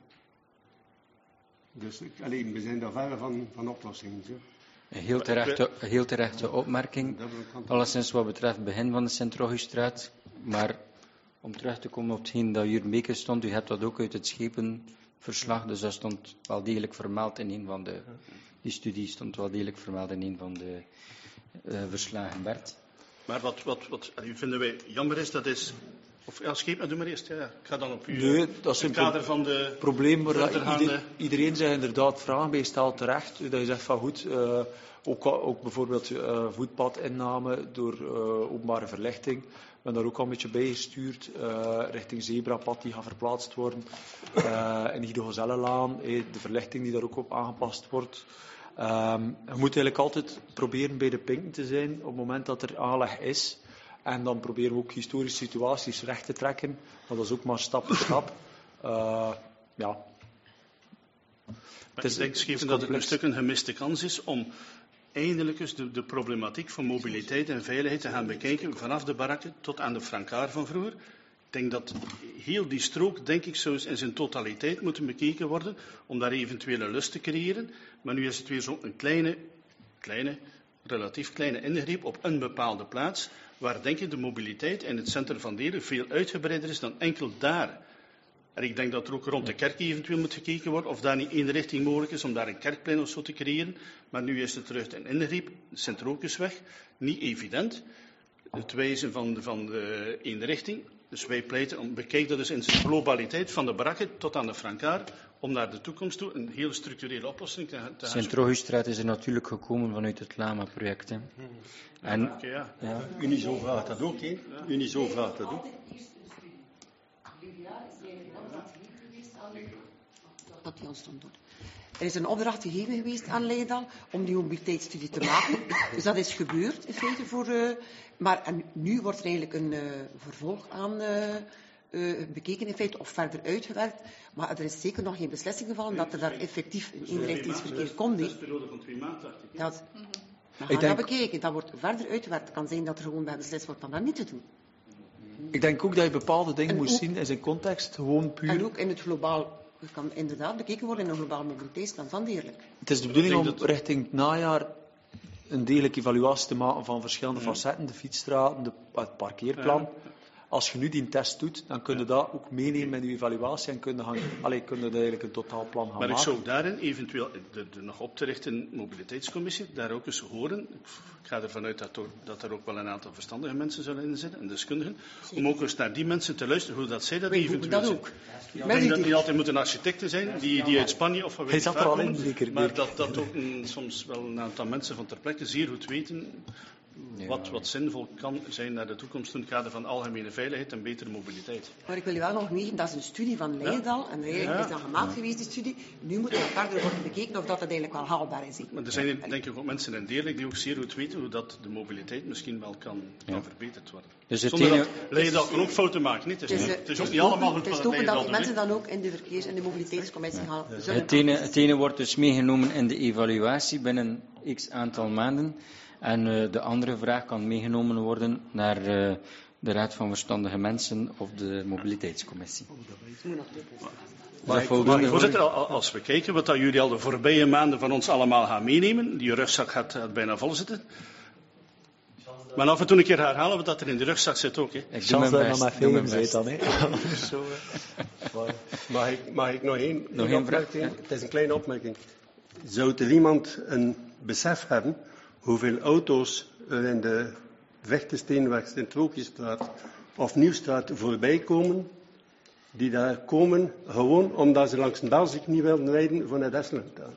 [SPEAKER 8] Dus alleen, we zijn daar verre van, van oplossingen. Zo.
[SPEAKER 1] Een heel terechte, heel terechte opmerking, alleszins wat betreft het begin van de Sint-Rochusstraat. Maar om terug te komen op hetgeen dat hier Beke stond, u hebt dat ook uit het schepenverslag, dus dat stond wel degelijk vermeld in een van de, die studie stond wel degelijk vermeld in een van de uh, verslagen. Bert?
[SPEAKER 3] Maar wat, wat, wat vinden wij jammer is, dat is... Of ja, scheep, doe maar eerst. Ja. Ik ga dan op u.
[SPEAKER 6] Nee, dat is
[SPEAKER 3] het
[SPEAKER 6] een
[SPEAKER 3] kader van de
[SPEAKER 6] probleem waar
[SPEAKER 3] verdergaande...
[SPEAKER 6] iedereen, iedereen zich inderdaad vragen bij stelt terecht. Dat je zegt van goed, uh, ook, ook bijvoorbeeld uh, voetpadinname door uh, openbare verlichting. Ik ben daar ook al een beetje bij gestuurd, uh, richting zebrapad die gaat verplaatst worden. Uh, in Guido Gezellenlaan, eh, de verlichting die daar ook op aangepast wordt. Um, je moet eigenlijk altijd proberen bij de pinken te zijn op het moment dat er aanleg is. En dan proberen we ook historische situaties recht te trekken. Maar dat is ook maar stap voor stap. Uh, ja.
[SPEAKER 3] Maar ik denk, Schepen, dat het een stuk een gemiste kans is om eindelijk eens de, de problematiek van mobiliteit en veiligheid te gaan bekijken vanaf de barakken tot aan de Frankaar van vroeger. Ik denk dat heel die strook, denk ik, zou in zijn totaliteit moeten bekeken worden om daar eventuele lust te creëren. Maar nu is het weer zo'n kleine, kleine, relatief kleine ingreep op een bepaalde plaats, waar denk ik de mobiliteit in het centrum van Deerlijk veel uitgebreider is dan enkel daar. En ik denk dat er ook rond de kerk eventueel moet gekeken worden of daar niet één richting mogelijk is om daar een kerkplein of zo te creëren. Maar nu is het terug een ingreep, de Sint-Rokusweg, niet evident. Het wijzen van de, van de één richting. Dus wij pleiten om, bekijk dat dus in zijn globaliteit, van de barakken tot aan de Frankaar, om naar de toekomst toe een hele structurele oplossing te, te gaan zoeken.
[SPEAKER 1] Sint-Rochusstraat is er natuurlijk gekomen vanuit het Lama-project. Hè. En,
[SPEAKER 3] ja, okay, ja.
[SPEAKER 8] Ja. Unizo vraagt dat ook, hè? Unizo vraagt dat ook.
[SPEAKER 9] Dat die ontstond doet. Er is een opdracht gegeven geweest aan Leidal om die mobiliteitsstudie te maken. Dus dat is gebeurd in feite voor. Uh, maar en nu wordt er eigenlijk een uh, vervolg aan uh, uh, bekeken in feite of verder uitgewerkt. Maar er is zeker nog geen beslissing gevallen dat er daar effectief een eenrichtingsverkeer komt. Dat is
[SPEAKER 3] een periode van twee maanden, dacht ik.
[SPEAKER 9] Dat, we gaan dat bekeken. Dat wordt verder uitgewerkt. Het kan zijn dat er gewoon bij beslist wordt om dat niet te doen.
[SPEAKER 6] Ik denk ook dat je bepaalde dingen
[SPEAKER 9] en
[SPEAKER 6] moet
[SPEAKER 9] ook,
[SPEAKER 6] zien in zijn context, gewoon puur.
[SPEAKER 9] En ook in het globaal. Het kan inderdaad bekeken worden in een globaal mobiliteitsplan van Deerlijk.
[SPEAKER 6] Het is de bedoeling om dat... richting het najaar een degelijke evaluatie te maken van verschillende mm. facetten, de fietsstraten, de, het parkeerplan. Ja. Als je nu die test doet, dan kun je dat ook meenemen in je evaluatie en kun je, gaan, allee, kun je eigenlijk een totaalplan gaan
[SPEAKER 3] maar
[SPEAKER 6] maken.
[SPEAKER 3] Maar ik zou daarin eventueel de, de nog op te richten mobiliteitscommissie daar ook eens horen. Ik ga ervan uit dat, dat er ook wel een aantal verstandige mensen zullen in zitten en deskundigen. Zeker. Om ook eens naar die mensen te luisteren hoe dat zij dat
[SPEAKER 9] Wij
[SPEAKER 3] eventueel
[SPEAKER 9] dat ook.
[SPEAKER 3] Ik denk dat niet altijd moeten architecten zijn die, die uit Spanje of van weet
[SPEAKER 6] ik waar komen,
[SPEAKER 3] zeker maar dat, dat ook een, soms wel een aantal mensen van ter plekke zeer goed weten ja. wat, wat zinvol kan zijn naar de toekomst in het kader van algemene veiligheid en betere mobiliteit.
[SPEAKER 9] Maar ik wil je wel nog meegeven, dat is een studie van Leidal ja. en eigenlijk ja. is dat gemaakt geweest, die studie. Nu moet er verder worden bekeken of dat het eigenlijk wel haalbaar is.
[SPEAKER 3] Maar er zijn denk ik ook mensen in Deerlijk die ook zeer goed weten hoe dat de mobiliteit misschien wel kan, kan ja. verbeterd worden.
[SPEAKER 1] Dus het
[SPEAKER 3] Zonder
[SPEAKER 1] ene...
[SPEAKER 3] dat Leidal kan ook fouten maken. Niet? Het is,
[SPEAKER 9] dus,
[SPEAKER 3] niet, het is ook
[SPEAKER 9] dus
[SPEAKER 3] niet allemaal goed
[SPEAKER 9] Het is ook dat die mensen dan ook in de verkeers- en de mobiliteitscommissie gaan zullen.
[SPEAKER 1] Het ene, het ene wordt dus meegenomen in de evaluatie binnen x aantal maanden. En uh, de andere vraag kan meegenomen worden naar uh, de Raad van Verstandige Mensen of de Mobiliteitscommissie.
[SPEAKER 3] Maar, maar voorzitter, als we kijken wat dat jullie al de voorbije maanden van ons allemaal gaan meenemen, die rugzak gaat, gaat bijna vol zitten. Maar af en toe een keer herhalen we dat er in de rugzak zit ook. Hè.
[SPEAKER 6] Ik doe mijn best. Ik doe mijn best. Dan, hè.
[SPEAKER 8] Zo, mag, ik, mag ik nog één nog één opmerking? Het is een kleine opmerking. Zou er iemand een besef hebben hoeveel auto's er in de Vechtensteenweg, Sint-Rochusstraat of Nieuwstraat voorbij komen, die daar komen gewoon omdat ze langs een België niet wilden rijden voor naar Duitsland te gaan?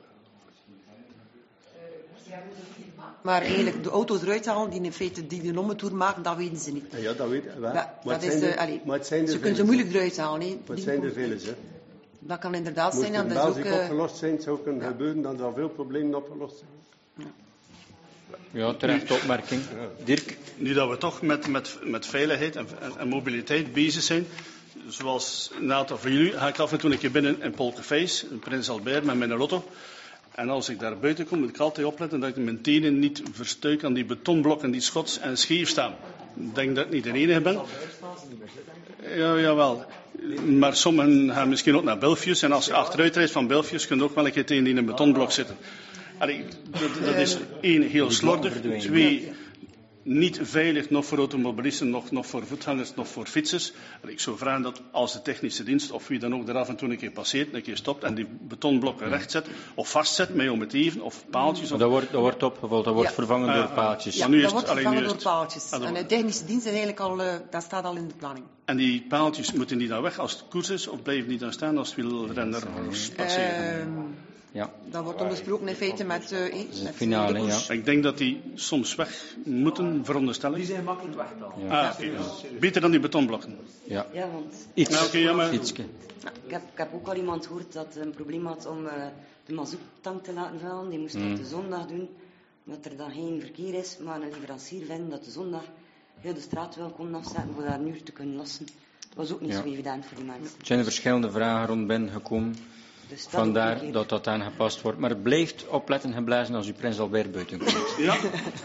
[SPEAKER 9] Maar eigenlijk de auto's eruit halen die in feite die de ommetoer maken, dat weten ze niet.
[SPEAKER 8] Ja, dat weet ik wel.
[SPEAKER 9] Dat, dat is, uh, allee, maar het zijn er ze kunnen ze moeilijk eruit halen. He.
[SPEAKER 8] Maar het zijn er vele, hè.
[SPEAKER 9] Dat kan inderdaad
[SPEAKER 8] Moest
[SPEAKER 9] zijn.
[SPEAKER 8] Moest
[SPEAKER 9] en
[SPEAKER 8] in België
[SPEAKER 9] ook, uh,
[SPEAKER 8] opgelost zijn, het zou kunnen ja. gebeuren, dan zou veel problemen opgelost zijn.
[SPEAKER 9] Ja.
[SPEAKER 1] Ja, terechte opmerking. Dirk?
[SPEAKER 3] Nu dat we toch met, met, met veiligheid en, en, en mobiliteit bezig zijn, zoals een aantal van jullie, ga ik af en toe een keer binnen in Polkefeest, in Prins Albert, met mijn lotto. En als ik daar buiten kom, moet ik altijd opletten dat ik mijn tenen niet verstuik aan die betonblokken die schots en scheef staan. Ik denk dat ik niet de enige ben. Ja, jawel. Maar sommigen gaan misschien ook naar Belfius. En als je achteruit rijdt van Belfius, kun je ook wel een keer tegen in een betonblok zitten. Allee, dat, dat is één, heel slordig. Twee, niet veilig, nog voor automobilisten, nog, nog voor voetgangers, nog voor fietsers. En ik zou vragen dat als de technische dienst, of wie dan ook er af en toe een keer passeert, een keer stopt en die betonblokken recht zet, of vastzet met om het even, of paaltjes. Of...
[SPEAKER 1] Dat, wordt, dat wordt opgevolgd, dat wordt
[SPEAKER 9] Ja.
[SPEAKER 1] vervangen
[SPEAKER 3] Ah,
[SPEAKER 1] door paaltjes.
[SPEAKER 9] Ja,
[SPEAKER 3] nu is
[SPEAKER 9] dat
[SPEAKER 3] het-
[SPEAKER 9] wordt
[SPEAKER 3] alleen nu
[SPEAKER 9] vervangen
[SPEAKER 3] is
[SPEAKER 9] door
[SPEAKER 3] het-
[SPEAKER 9] paaltjes.
[SPEAKER 3] Ah, dat
[SPEAKER 9] En de technische dienst is eigenlijk al, uh, dat staat al in de planning.
[SPEAKER 3] En die paaltjes, moeten die dan weg als het koers is, of blijven die dan staan als wielrenners passeren?
[SPEAKER 9] Ehm,
[SPEAKER 1] Ja,
[SPEAKER 9] dat wordt dan besproken in feite met, uh, eh,
[SPEAKER 1] dat is de
[SPEAKER 9] met
[SPEAKER 1] finale,
[SPEAKER 9] de koers.
[SPEAKER 1] ja.
[SPEAKER 3] Ik denk dat die soms weg moeten, veronderstel ik.
[SPEAKER 6] Die zijn makkelijk weg dan.
[SPEAKER 1] Ja.
[SPEAKER 3] Ah, oké. Beter dan die betonblokken.
[SPEAKER 1] Ja.
[SPEAKER 5] Ja, want
[SPEAKER 1] Iets.
[SPEAKER 3] Nou, oké, ja, maar-
[SPEAKER 1] Ietske.
[SPEAKER 5] ik heb, ik heb ook al iemand gehoord dat een probleem had om uh, de mazoettank te laten vullen. Die moest dat
[SPEAKER 1] Mm.
[SPEAKER 5] de zondag doen, omdat er dan geen verkeer is. Maar een leverancier vindt dat de zondag heel de straat wil komen afzetten voor daar een uur te kunnen lossen. Dat was ook niet
[SPEAKER 1] Ja.
[SPEAKER 5] zo evident voor die mensen.
[SPEAKER 1] Er zijn er verschillende vragen rond binnengekomen.
[SPEAKER 5] Dus dat
[SPEAKER 1] Vandaar
[SPEAKER 5] ook een keer.
[SPEAKER 1] dat dat aangepast wordt. Maar het blijft opletten geblazen als u Prins Albert buiten komt.
[SPEAKER 3] Ja.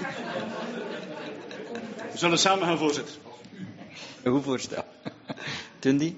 [SPEAKER 3] We zullen samen gaan voorzitten.
[SPEAKER 1] Een goed voorstel. Tundi?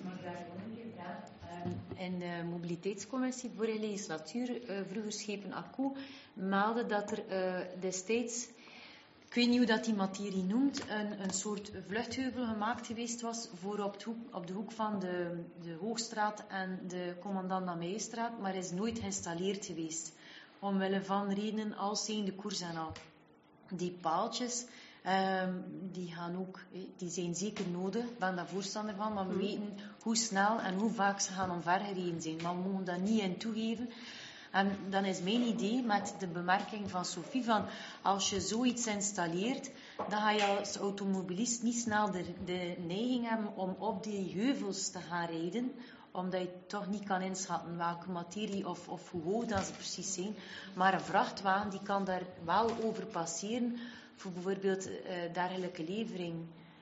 [SPEAKER 4] In de mobiliteitscommissie vorige legislatuur, uh, vroeger Schepen Akko, meldde dat er uh, destijds, ik weet niet hoe dat die materie noemt, een, een soort vluchtheuvel gemaakt geweest was voor op, het hoek, op de hoek van de, de Hoogstraat en de Commandant Ameijestraat, maar is nooit geïnstalleerd geweest. Omwille van redenen als zijn de koers en al. Die paaltjes, um, die, gaan ook, die zijn zeker nodig. Ik ben daar voorstander van, maar we weten hoe snel en hoe vaak ze gaan omvergereden zijn. Maar we mogen dat niet in toegeven. En dan is mijn idee met de bemerking van Sophie van als je zoiets installeert, dan ga je als automobilist niet snel de, de neiging hebben om op die heuvels te gaan rijden, omdat je toch niet kan inschatten welke materie of, of hoe hoog dat ze precies zijn. Maar een vrachtwagen die kan daar wel over passeren voor bijvoorbeeld uh, dergelijke levering.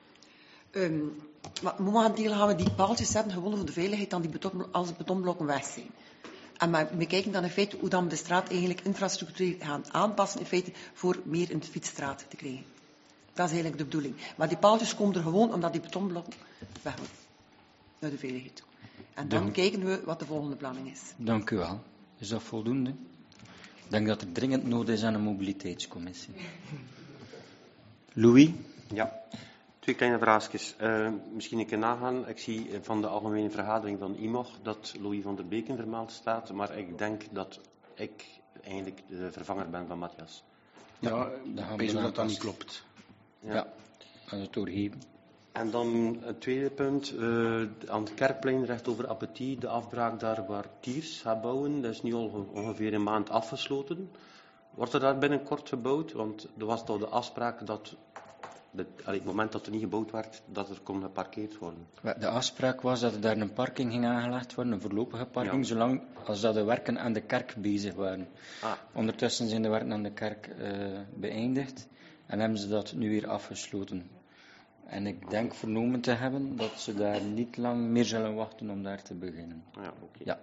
[SPEAKER 9] Um, maar momenteel gaan we die paaltjes zetten gewoon voor de veiligheid dan die beton, als de betonblokken weg zijn. En maar we kijken dan in feite hoe dan we de straat eigenlijk infrastructuur gaan aanpassen in feite voor meer een fietsstraat te krijgen. Dat is eigenlijk de bedoeling. Maar die paaltjes komen er gewoon omdat die betonblokken weg moeten. Naar de veiligheid toe. En dan
[SPEAKER 1] Dank.
[SPEAKER 9] kijken we wat de volgende planning is.
[SPEAKER 1] Dank u wel. Is dat voldoende? Ik denk dat er dringend nood is aan een mobiliteitscommissie. Louis?
[SPEAKER 10] Ja, twee kleine vraagjes. Uh, misschien een keer nagaan. Ik zie van de algemene vergadering van I M O G dat Louis van der Beken vermeld staat, maar ik denk dat ik eigenlijk de vervanger ben van Matthias.
[SPEAKER 2] Ja,
[SPEAKER 1] dan gaan
[SPEAKER 2] ik
[SPEAKER 1] we
[SPEAKER 2] weet dat dat
[SPEAKER 1] aanpassen.
[SPEAKER 2] niet klopt.
[SPEAKER 10] Ja.
[SPEAKER 1] Ja, aan het doorgeven.
[SPEAKER 10] En dan het tweede punt, uh, aan het Kerkplein recht over Appetit, de afbraak daar waar Tiers gaat bouwen, dat is nu al ongeveer een maand afgesloten. Wordt er daar binnenkort gebouwd? Want er was toch de afspraak dat, de, allee, het moment dat er niet gebouwd werd, dat er kon geparkeerd worden.
[SPEAKER 1] De afspraak was dat er daar een parking ging aangelegd worden, een voorlopige parking,
[SPEAKER 10] Ja.
[SPEAKER 1] zolang als dat de werken aan de kerk bezig waren.
[SPEAKER 10] Ah.
[SPEAKER 1] Ondertussen zijn de werken aan de kerk uh, beëindigd en hebben ze dat nu weer afgesloten. En ik denk vernomen te hebben dat ze daar niet lang meer zullen wachten om daar te beginnen.
[SPEAKER 10] Ja, oké. Okay.
[SPEAKER 1] Ja.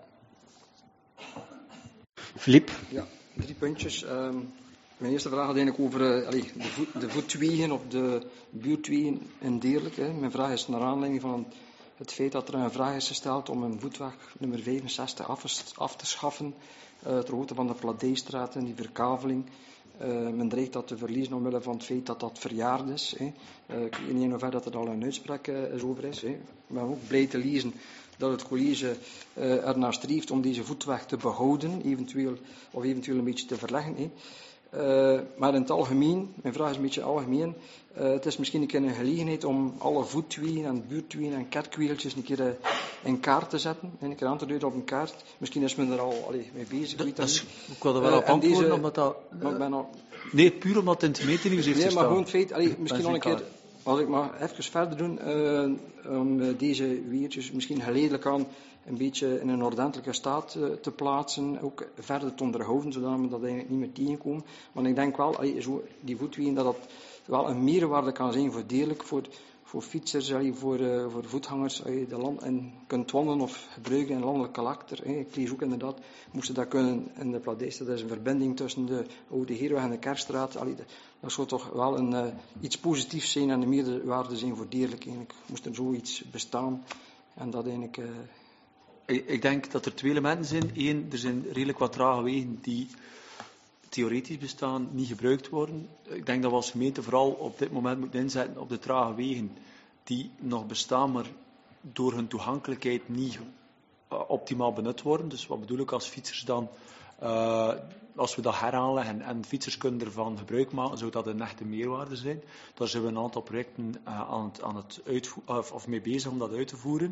[SPEAKER 1] Filip?
[SPEAKER 11] Ja, drie puntjes. Um, mijn eerste vraag gaat eigenlijk over uh, allee, de, voet, de voetwegen of de buurtwegen in Deerlijk. Hè. Mijn vraag is naar aanleiding van het feit dat er een vraag is gesteld om een voetweg nummer vijfenzestig af, af te schaffen uh, ter hoogte van de Vladijstraat en die verkaveling. Uh, men dreigt dat te verliezen omwille van het feit dat dat verjaard is. Hè. Uh, ik weet niet in hoeverre dat er al een uitspraak uh, over is. Hè. Ik ben ook blij te lezen dat het college uh, ernaar streeft om deze voetweg te behouden, eventueel, of eventueel een beetje te verleggen. Hè. Uh, maar in het algemeen, mijn vraag is een beetje algemeen, uh, het is misschien een keer een gelegenheid om alle voetwegen en buurtwegen en kerkwegeltjes een keer uh, in kaart te zetten, en een keer aan te duiden op een kaart. Misschien is men er al allee, mee bezig.
[SPEAKER 6] Dat,
[SPEAKER 11] weet
[SPEAKER 6] dat is,
[SPEAKER 11] niet.
[SPEAKER 6] ik wil er wel
[SPEAKER 11] Uh,
[SPEAKER 6] op
[SPEAKER 11] en
[SPEAKER 6] antwoorden,
[SPEAKER 11] deze-
[SPEAKER 6] omdat dat...
[SPEAKER 11] Maar ik ben al-
[SPEAKER 6] Nee, puur omdat het in het gemeentenieuws heeft
[SPEAKER 11] Nee, maar
[SPEAKER 6] gestaan.
[SPEAKER 11] gewoon het feit, allee, misschien
[SPEAKER 6] Ben
[SPEAKER 11] nog een keer
[SPEAKER 6] zeker.
[SPEAKER 11] Als ik maar even verder doen, uh, om uh, deze wiertjes misschien geleidelijk aan een beetje in een ordentelijke staat uh, te plaatsen, ook verder te onderhouden, zodat we dat eigenlijk niet meer tegenkomen. Want ik denk wel, allee, zo, die voetwegen, dat dat wel een meerwaarde kan zijn voor dierlijk, voor, voor fietsers, allee, voor, uh, voor voetgangers, als je de land en kunt wandelen of gebruiken in landelijk karakter. Hè. Ik lees ook inderdaad, moesten dat kunnen in de Pladijs, dat is een verbinding tussen de Oude Heerweg en de Kerkstraat. Allee, dat zou toch wel een, uh, iets positiefs zijn en een meerwaarde zijn voor dierlijk. Eigenlijk moest er zoiets bestaan en dat eigenlijk... Uh,
[SPEAKER 6] Ik, ik denk dat er twee elementen zijn. Eén, er zijn redelijk wat trage wegen die theoretisch bestaan, niet gebruikt worden. Ik denk dat we als gemeente vooral op dit moment moeten inzetten op de trage wegen die nog bestaan, maar door hun toegankelijkheid niet uh, optimaal benut worden. Dus wat bedoel ik als fietsers dan? Uh, als we dat heraanleggen en fietsers kunnen ervan gebruik maken, zou dat een echte meerwaarde zijn. Daar zijn we een aantal projecten uh, aan het, aan het uitvoeren, of, of mee bezig om dat uit te voeren.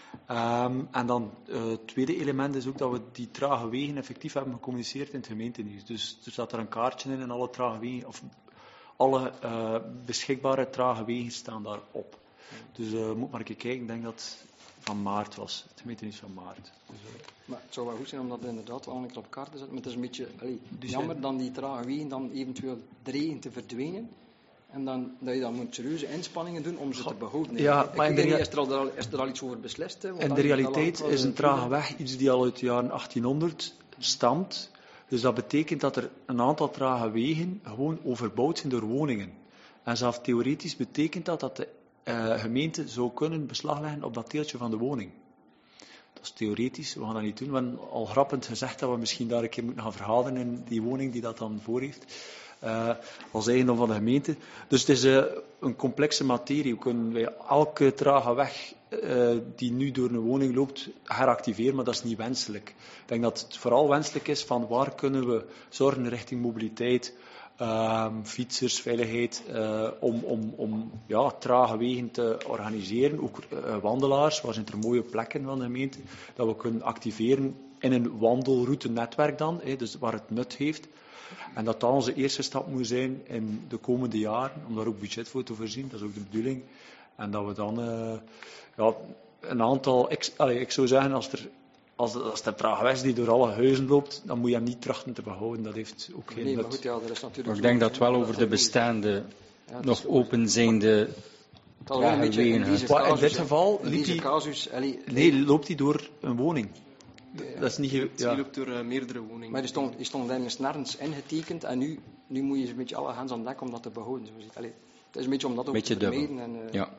[SPEAKER 6] Um, en dan uh, het tweede element is ook dat we die trage wegen effectief hebben gecommuniceerd in het gemeentenieuws. Dus er staat er een kaartje in en alle trage wegen, of alle uh, beschikbare trage wegen staan daarop. Dus uh, moet maar een keer kijken, ik denk dat het van maart was, het gemeentenieuws van maart. Dus, uh,
[SPEAKER 11] maar het zou wel goed zijn om dat inderdaad wel een keer op kaart te zetten, maar het is een beetje allee, dus jammer dan die trage wegen dan eventueel dreigen te verdwijnen. En dan, dat je dan moet serieuze inspanningen doen om ze te behouden.
[SPEAKER 6] Ja,
[SPEAKER 11] ik
[SPEAKER 6] maar in de
[SPEAKER 11] rea- is, er al, is er al iets over beslist? Hè?
[SPEAKER 6] In de realiteit is een trage weg iets die al uit de jaren achttienhonderd stamt. Dus dat betekent dat er een aantal trage wegen gewoon overbouwd zijn door woningen. En zelfs theoretisch betekent dat dat de uh, gemeente zou kunnen beslag leggen op dat deeltje van de woning. Dat is theoretisch, we gaan dat niet doen. We hebben al grappend gezegd dat we misschien daar een keer moeten gaan vergaderen in die woning die dat dan voor heeft. Uh, als eigendom van de gemeente. Dus het is uh, een complexe materie. We kunnen bij elke trage weg uh, die nu door een woning loopt heractiveren, maar dat is niet wenselijk. Ik denk dat het vooral wenselijk is van waar kunnen we zorgen richting mobiliteit, uh, fietsers, veiligheid, uh, om, om, om ja, trage wegen te organiseren. Ook uh, wandelaars, waar zijn er mooie plekken van de gemeente, dat we kunnen activeren in een wandelroutenetwerk dan, hè, dus waar het nut heeft. En dat dat onze eerste stap moet zijn in de komende jaren, om daar ook budget voor te voorzien, dat is ook de bedoeling. En dat we dan uh, ja, een aantal, ik, allez, ik zou zeggen, als er, als, als de trage weg die door alle huizen loopt, dan moet je hem niet trachten te behouden, dat heeft ook geen
[SPEAKER 11] nee,
[SPEAKER 6] nut.
[SPEAKER 11] Maar, goed, ja, dat is natuurlijk
[SPEAKER 1] maar ik denk dat het wel over de bestaande, ja, nog openzijnde trage wegen gaat.
[SPEAKER 6] In dit geval liep
[SPEAKER 11] die,
[SPEAKER 6] casus, nee, loopt hij door een woning.
[SPEAKER 7] Ja,
[SPEAKER 6] dat is niet ge-
[SPEAKER 7] ja. loopt door uh, meerdere woningen.
[SPEAKER 11] Maar die stond, die stond ergens nergens ingetekend en nu, nu moet je een beetje alle hands aan dek om dat te behouden. Zo ziet. Allee, het is een beetje om dat ook
[SPEAKER 1] beetje
[SPEAKER 11] te vermijden. En, uh,
[SPEAKER 1] ja.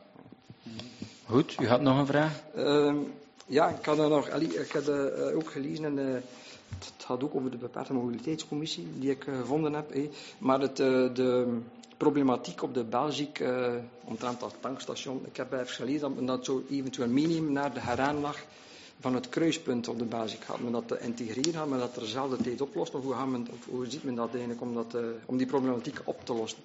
[SPEAKER 1] Goed, u had nog een vraag?
[SPEAKER 11] Uh, ja, ik had, nog, allee, ik had uh, ook gelezen en uh, het gaat ook over de beperkte mobiliteitscommissie die ik uh, gevonden heb. Hey. Maar het, uh, de problematiek op de Belgiek uh, omtrent dat tankstation, ik heb even gelezen dat dat zou eventueel meenemen naar de heraanleg van het kruispunt op de basis. Gaat men dat integreren? Gaat men dat terzelfde tijd oplossen? Of hoe, gaat men, of hoe ziet men dat eigenlijk om, dat, uh, om die problematiek op te lossen?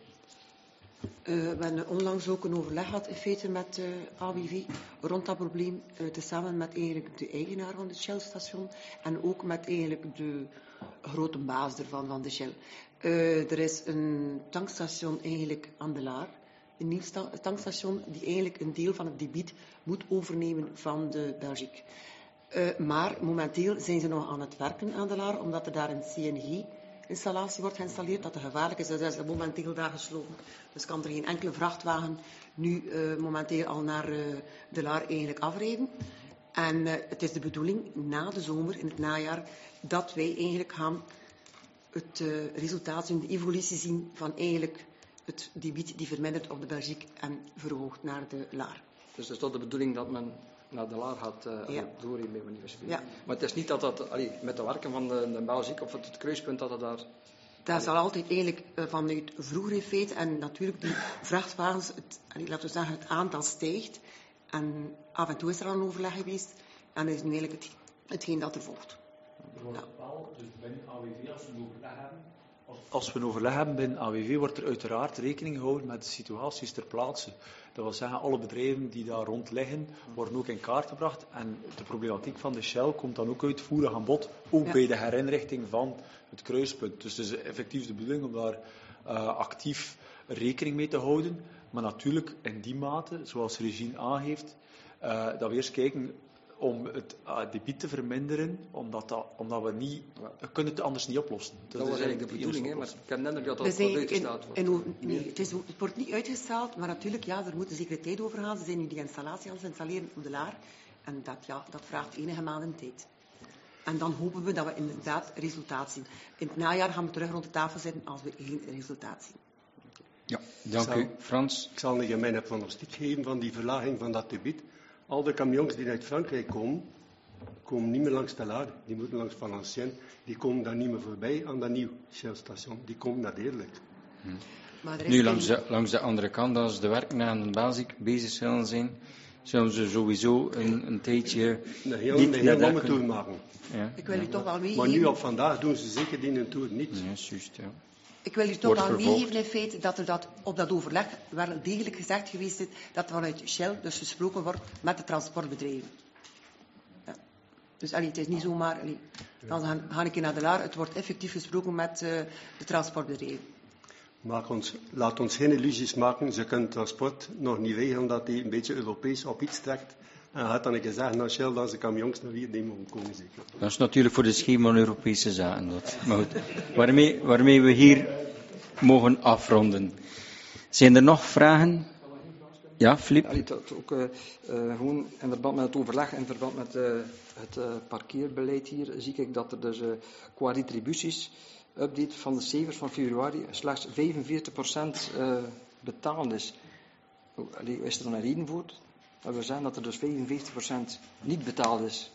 [SPEAKER 9] Uh, we hebben onlangs ook een overleg gehad in feite met uh, A W V rond dat probleem, uh, tezamen met eigenlijk de eigenaar van het Shell-station en ook met eigenlijk de grote baas ervan, van de Shell. Uh, er is een tankstation eigenlijk aan de Laar, een nieuw sta- tankstation die eigenlijk een deel van het debiet moet overnemen van de Belgique. Uh, maar momenteel zijn ze nog aan het werken aan de Laar, omdat er daar een C N G-installatie wordt geïnstalleerd, dat te gevaarlijk is. Dat is momenteel daar gesloten. Dus kan er geen enkele vrachtwagen nu uh, momenteel al naar uh, de Laar eigenlijk afrijden. En uh, het is de bedoeling, na de zomer, in het najaar, dat wij eigenlijk gaan het uh, resultaat zien, de evolutie zien van eigenlijk het debiet die vermindert op de Belgique en verhoogt naar de Laar.
[SPEAKER 11] Dus het is toch de bedoeling dat men naar de Laar gaat uh,
[SPEAKER 9] ja.
[SPEAKER 11] doorheen bij manier van spreken.
[SPEAKER 9] Ja.
[SPEAKER 11] Maar het is niet dat dat allee, met de werken van de, de Belgique of het, het kruispunt dat het daar...
[SPEAKER 9] Daar zal altijd eigenlijk uh, vanuit vroeger in feite en natuurlijk die vrachtwagens, het, allee, laten we zeggen, het aantal stijgt. En af en toe is er al een overleg geweest en dat is nu eigenlijk het, hetgeen dat er volgt.
[SPEAKER 6] Ja. Wel, dus binnen A W V, als we een overleg hebben, als we een overleg hebben binnen A W V, wordt er uiteraard rekening gehouden met de situaties ter plaatse. Dat wil zeggen, alle bedrijven die daar rond liggen, worden ook in kaart gebracht. En de problematiek van de Shell komt dan ook uitvoerig aan bod, ook ja. bij de herinrichting van het kruispunt. Dus het is effectief de bedoeling om daar uh, actief rekening mee te houden. Maar natuurlijk in die mate, zoals Regine aangeeft, uh, dat we eerst kijken om het uh, debiet te verminderen, omdat, dat, omdat we niet... We kunnen het anders niet oplossen.
[SPEAKER 11] Dat, dat was eigenlijk de bedoeling, hè, maar ik heb net dat dat
[SPEAKER 9] dus
[SPEAKER 11] wordt uitgesteld wordt.
[SPEAKER 9] In, in, nee, het, is, het wordt niet uitgesteld, maar natuurlijk, ja, er moet een zekere tijd over gaan. Ze zijn nu die installatie aan het installeren op de Laar. En dat, ja, dat vraagt enige maanden tijd. En dan hopen we dat we inderdaad resultaat zien. In het najaar gaan we terug rond de tafel zitten als we geen resultaat zien.
[SPEAKER 1] Ja, dank
[SPEAKER 8] zal,
[SPEAKER 1] u. Frans?
[SPEAKER 8] Ik zal een mijn pronostiek geven van die verlaging van dat debiet. Al de camions die uit Frankrijk komen, komen niet meer langs de Laar. Die moeten langs Valenciennes. Die komen daar niet meer voorbij aan dat nieuw Shell-station. Die komen naar Eerlijk.
[SPEAKER 1] Hm. Nu, langs de, langs de andere kant, als de werknemers basic bezig zullen zijn, zullen ze sowieso een, een tijdje
[SPEAKER 8] een heel,
[SPEAKER 1] niet
[SPEAKER 8] een
[SPEAKER 1] naar
[SPEAKER 8] heel lange tour maken.
[SPEAKER 1] Ja,
[SPEAKER 9] ik wil u
[SPEAKER 1] ja.
[SPEAKER 9] toch wel meegeven.
[SPEAKER 8] Maar nu op vandaag doen ze zeker die een tour niet.
[SPEAKER 1] Ja, juist, ja.
[SPEAKER 9] Ik wil u toch wel meegeven in feite dat er dat op dat overleg wel degelijk gezegd geweest is dat er vanuit Shell dus gesproken wordt met de transportbedrijven. Ja. Dus allee, het is niet zomaar, allee, dan ga, ga ik naar de Laar, het wordt effectief gesproken met uh, de transportbedrijven.
[SPEAKER 8] Maak ons, laat ons geen illusies maken, ze kunnen transport nog niet regelen dat hij een beetje Europees op iets trekt. En had dan een keer zeggen naar Shell dat ze camions naar hier niet mogen komen zeker.
[SPEAKER 1] Dat is natuurlijk voor de schema van Europese zaken. Dat. Maar goed, waarmee, waarmee we hier mogen afronden. Zijn er nog vragen? Ja, Filip?
[SPEAKER 11] Allee, dat ook, uh, uh, gewoon in verband met het overleg, in verband met uh, het uh, parkeerbeleid hier, zie ik dat er dus uh, qua retributies, update van de cijfers van februari, slechts vijfenveertig procent uh, betaald is. Allee, is er dan een reden voor? Dat wil zeggen dat er dus vijfenveertig procent niet betaald is.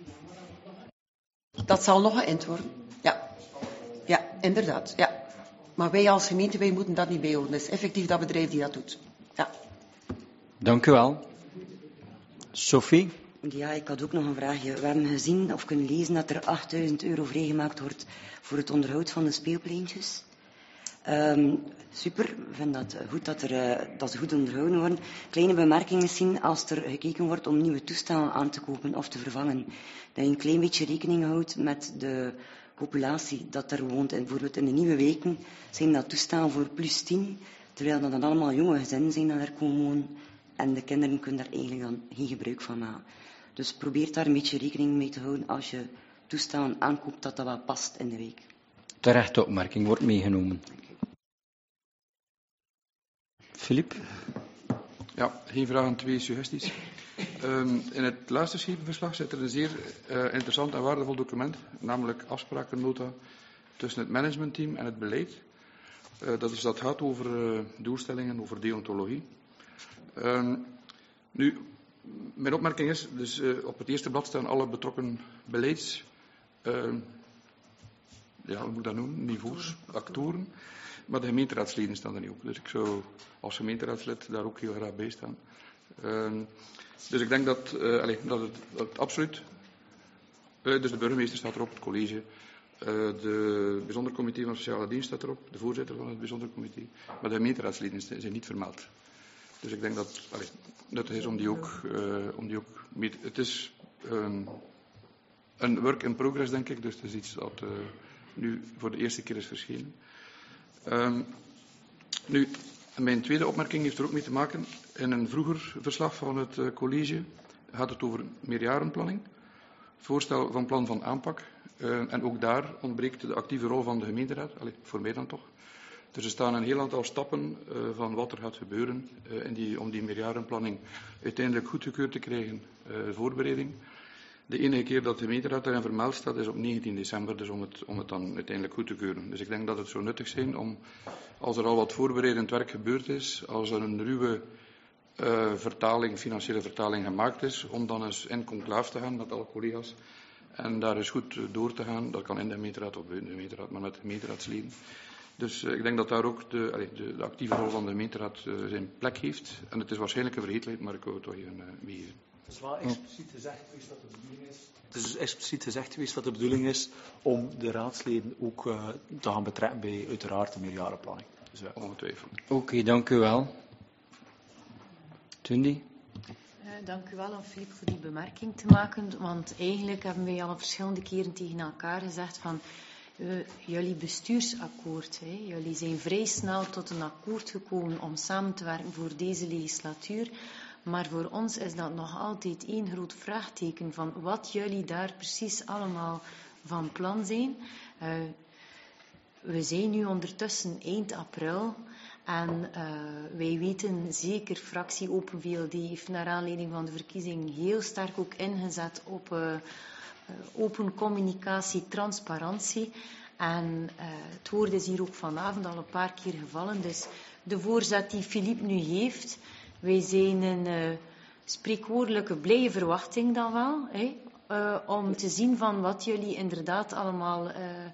[SPEAKER 9] Dat zal nog geïnd worden. Ja. Ja, inderdaad. Ja. Maar wij als gemeente, wij moeten dat niet bijhouden. Het is effectief dat bedrijf die dat doet. Ja.
[SPEAKER 1] Dank u wel. Sophie?
[SPEAKER 5] Ja, ik had ook nog een vraagje. We hebben gezien of kunnen lezen dat er achtduizend euro vrijgemaakt wordt voor het onderhoud van de speelpleintjes. Um, super, ik vind dat goed dat, er, uh, dat ze goed onderhouden worden. Kleine bemerking misschien als er gekeken wordt om nieuwe toestellen aan te kopen of te vervangen. Dat je een klein beetje rekening houdt met de populatie dat er woont. En bijvoorbeeld in de nieuwe wijken zijn dat toestellen voor plus tien, terwijl dat dan allemaal jonge gezinnen zijn dat er komen wonen. En de kinderen kunnen daar eigenlijk dan geen gebruik van maken. Dus probeer daar een beetje rekening mee te houden als je toestellen aankoopt dat dat wel past in de wijk.
[SPEAKER 1] Terechte opmerking, wordt meegenomen. Filip?
[SPEAKER 12] Ja, geen vragen, twee suggesties. Um, in het laatste schepenverslag zit er een zeer uh, interessant en waardevol document, namelijk afsprakennota tussen het managementteam en het beleid. Uh, dat, is, dat gaat over uh, doelstellingen, over deontologie. Um, nu, mijn opmerking is, dus uh, op het eerste blad staan alle betrokken beleids, uh, ja, hoe moet ik dat noemen, niveaus, actoren, maar de gemeenteraadsleden staan er niet op. Dus ik zou als gemeenteraadslid daar ook heel graag bij staan. Uh, dus ik denk dat, uh, allez, dat, het, dat het absoluut, uh, dus de burgemeester staat erop, het college, uh, de bijzonder comité van sociale dienst staat erop, de voorzitter van het bijzonder comité, maar de gemeenteraadsleden zijn niet vermeld. Dus ik denk dat het allez, nuttig is om die ook, uh, om die ook mee te, het is um, een work in progress, denk ik, dus het is iets dat uh, nu voor de eerste keer is verschenen. Um, nu, mijn tweede opmerking heeft er ook mee te maken. In een vroeger verslag van het uh, college gaat het over meerjarenplanning, voorstel van plan van aanpak. Uh, en ook daar ontbreekt de actieve rol van de gemeenteraad, allez, voor mij dan toch. Dus er staan een heel aantal stappen uh, van wat er gaat gebeuren uh, in die, om die meerjarenplanning uiteindelijk goedgekeurd te krijgen, uh, voorbereiding. De enige keer dat de gemeenteraad daarin vermeld staat is op negentien december, dus om het, om het dan uiteindelijk goed te keuren. Dus ik denk dat het zo nuttig is om, als er al wat voorbereidend werk gebeurd is, als er een ruwe uh, vertaling, financiële vertaling gemaakt is, om dan eens in conclave te gaan met alle collega's en daar eens goed door te gaan. Dat kan in de gemeenteraad of buiten de gemeenteraad, maar met de gemeenteraadsleden. Dus uh, ik denk dat daar ook de, allee, de, de actieve rol van de gemeenteraad uh, zijn plek heeft. En het is waarschijnlijk een vergeetheid, maar ik wil het toch even uh, meegeven.
[SPEAKER 6] Het is wel expliciet gezegd geweest dat de bedoeling is. Het is expliciet gezegd geweest dat de bedoeling is om de raadsleden ook uh, te gaan betrekken bij uiteraard de meerjarenplanning. Dus, uh,
[SPEAKER 12] ongetwijfeld.
[SPEAKER 1] Oké, okay, dank u wel. Tundi?
[SPEAKER 4] Uh, dank u wel aan Filip voor die bemerking te maken, want eigenlijk hebben wij al op verschillende keren tegen elkaar gezegd van uh, jullie bestuursakkoord. Hè. Jullie zijn vrij snel tot een akkoord gekomen om samen te werken voor deze legislatuur. Maar voor ons is dat nog altijd één groot vraagteken van wat jullie daar precies allemaal van plan zijn. Uh, we zijn nu ondertussen eind april en uh, wij weten zeker, fractie Open V L D heeft naar aanleiding van de verkiezingen heel sterk ook ingezet op uh, uh, open communicatie, transparantie. En uh, het woord is hier ook vanavond al een paar keer gevallen. Dus de voorzet die Philippe nu heeft, wij zijn een uh, spreekwoordelijke blije verwachting dan wel, hè, uh, om te zien van wat jullie inderdaad allemaal uh,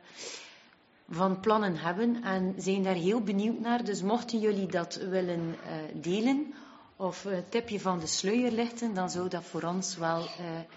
[SPEAKER 4] van plannen hebben en zijn daar heel benieuwd naar. Dus mochten jullie dat willen uh, delen of het tipje van de sluier lichten, dan zou dat voor ons wel uh,